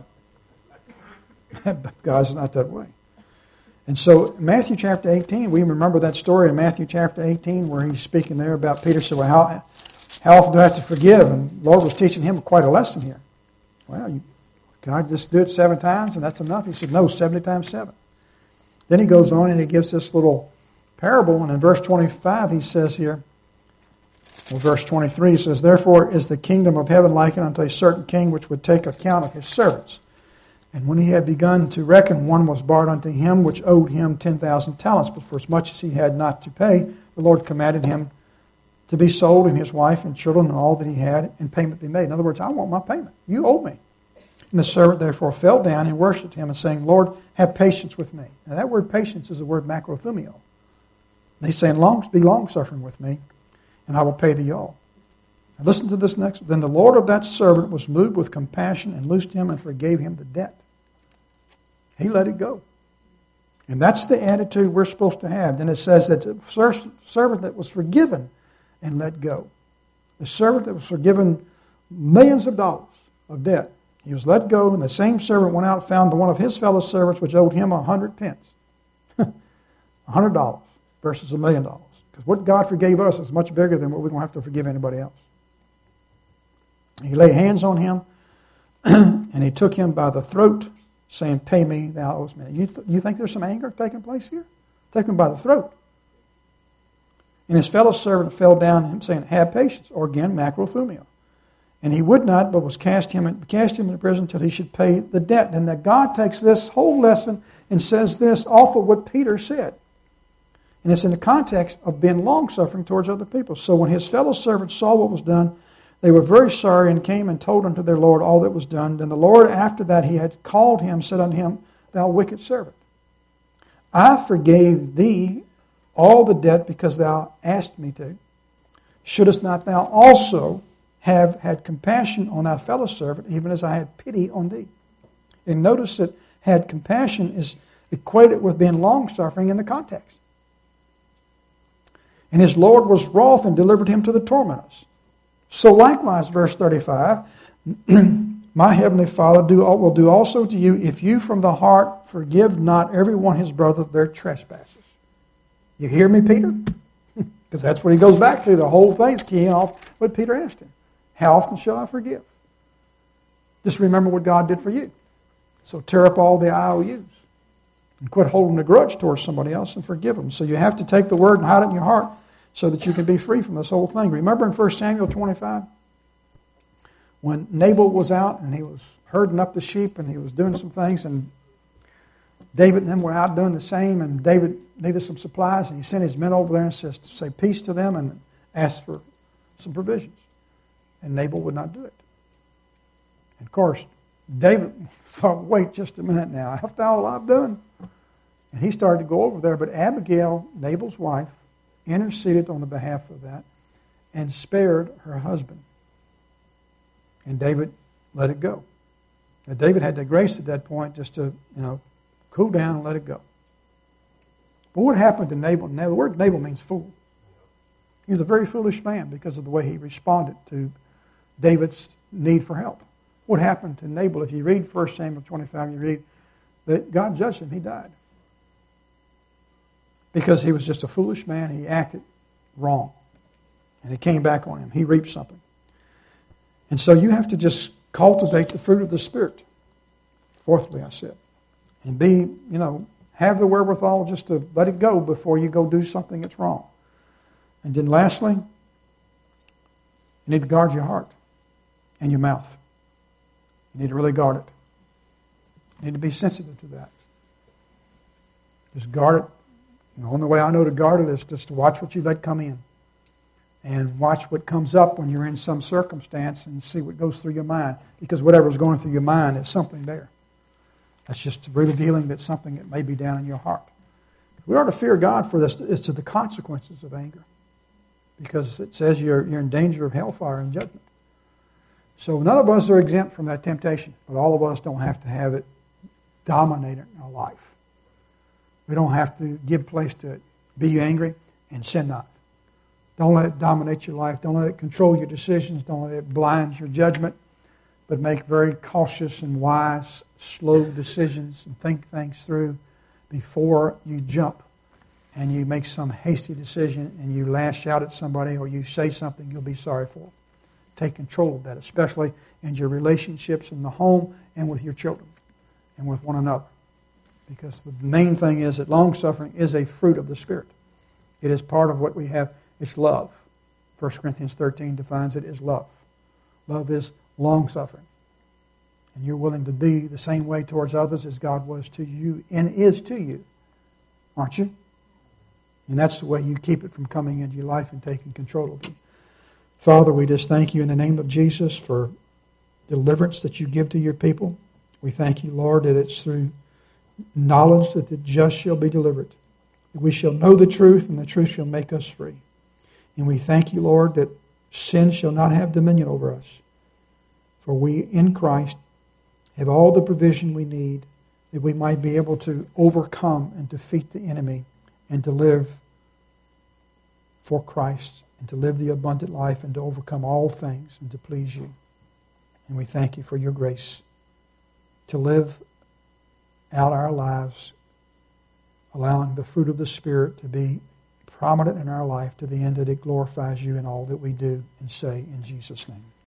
But God's not that way. And so Matthew chapter eighteen, we remember that story in Matthew chapter eighteen where he's speaking there about Peter said, well, how, how often do I have to forgive? And the Lord was teaching him quite a lesson here. Well, you, can I just do it seven times and that's enough? He said, no, seventy times seven. Then he goes on and he gives this little parable. And in verse twenty-five he says here, well, verse twenty-three he says, therefore is the kingdom of heaven likened unto a certain king which would take account of his servants. And when he had begun to reckon, one was brought unto him which owed him ten thousand talents. But for as much as he had not to pay, the Lord commanded him to be sold, and his wife and children and all that he had, and payment be made. In other words, I want my payment. You owe me. And the servant therefore fell down and worshipped him, and saying, Lord, have patience with me. Now that word patience is the word macrothumio. And he's saying, long, be long-suffering with me, and I will pay thee all. Now listen to this next. Then the Lord of that servant was moved with compassion and loosed him and forgave him the debt. He let it go. And that's the attitude we're supposed to have. Then it says that the servant that was forgiven and let go. The servant that was forgiven millions of dollars of debt. He was let go, and the same servant went out and found the one of his fellow servants which owed him a hundred pence. A hundred dollars versus a million dollars. Because what God forgave us is much bigger than what we're going to have to forgive anybody else. He laid hands on him, and he took him by the throat, saying, "Pay me, thou owest me." You, th- you think there's some anger taking place here? Take him by the throat. And his fellow servant fell down and saying, "Have patience," or again, macrothumia. And he would not, but was cast him cast him into prison until he should pay the debt. And that God takes this whole lesson and says this off of what Peter said. And it's in the context of being long-suffering towards other people. So when his fellow servants saw what was done, they were very sorry and came and told unto their Lord all that was done. Then the Lord, after that he had called him, said unto him, "Thou wicked servant, I forgave thee all the debt because thou asked me to. Shouldest not thou also have had compassion on thy fellow servant, even as I had pity on thee?" And notice that had compassion is equated with being long-suffering in the context. And his Lord was wroth and delivered him to the tormentors. So likewise, verse thirty-five, "My heavenly Father do, will do also to you if you from the heart forgive not every one his brother their trespasses." You hear me, Peter? Because that's what he goes back to. The whole thing's keying off what Peter asked him. How often shall I forgive? Just remember what God did for you. So tear up all the I O Us and quit holding a grudge towards somebody else and forgive them. So you have to take the word and hide it in your heart so that you can be free from this whole thing. Remember in First Samuel twenty-five? When Nabal was out and he was herding up the sheep and he was doing some things, and David and them were out doing the same, and David needed some supplies, and he sent his men over there and says to say peace to them and asked for some provisions. And Nabal would not do it. And of course, David thought, wait just a minute now, after all I've done. And he started to go over there, but Abigail, Nabal's wife, interceded on the behalf of that and spared her husband. And David let it go. Now, David had the grace at that point just to, you know, cool down and let it go. But what happened to Nabal? Now, the word Nabal means fool. He was a very foolish man because of the way he responded to David's need for help. What happened to Nabal? If you read First Samuel twenty-five, you read that God judged him. He died. Because he was just a foolish man. He acted wrong. And it came back on him. He reaped something. And so you have to just cultivate the fruit of the Spirit. Fourthly, I said. And be, you know, have the wherewithal just to let it go before you go do something that's wrong. And then lastly, you need to guard your heart and your mouth. You need to really guard it. You need to be sensitive to that. Just guard it. The only way I know to guard it is just to watch what you let come in. And watch what comes up when you're in some circumstance and see what goes through your mind. Because whatever's going through your mind is something there. That's just revealing that something that may be down in your heart. We are to fear God for this. It's to the consequences of anger. Because it says you're, you're in danger of hellfire and judgment. So none of us are exempt from that temptation. But all of us don't have to have it dominate our life. We don't have to give place to it. Be angry and sin not. Don't let it dominate your life. Don't let it control your decisions. Don't let it blind your judgment. But make very cautious and wise, slow decisions and think things through before you jump and you make some hasty decision and you lash out at somebody or you say something you'll be sorry for. Take control of that, especially in your relationships in the home and with your children and with one another. Because the main thing is that long-suffering is a fruit of the Spirit. It is part of what we have. It's love. First Corinthians thirteen defines it as love. Love is long-suffering. And you're willing to be the same way towards others as God was to you and is to you. Aren't you? And that's the way you keep it from coming into your life and taking control of you. Father, we just thank you in the name of Jesus for deliverance that you give to your people. We thank you, Lord, that it's through knowledge that the just shall be delivered. That we shall know the truth and the truth shall make us free. And we thank you, Lord, that sin shall not have dominion over us. For we in Christ have all the provision we need that we might be able to overcome and defeat the enemy and to live for Christ and to live the abundant life and to overcome all things and to please you. And we thank you for your grace to live out our lives, allowing the fruit of the Spirit to be prominent in our life to the end that it glorifies you in all that we do and say in Jesus' name.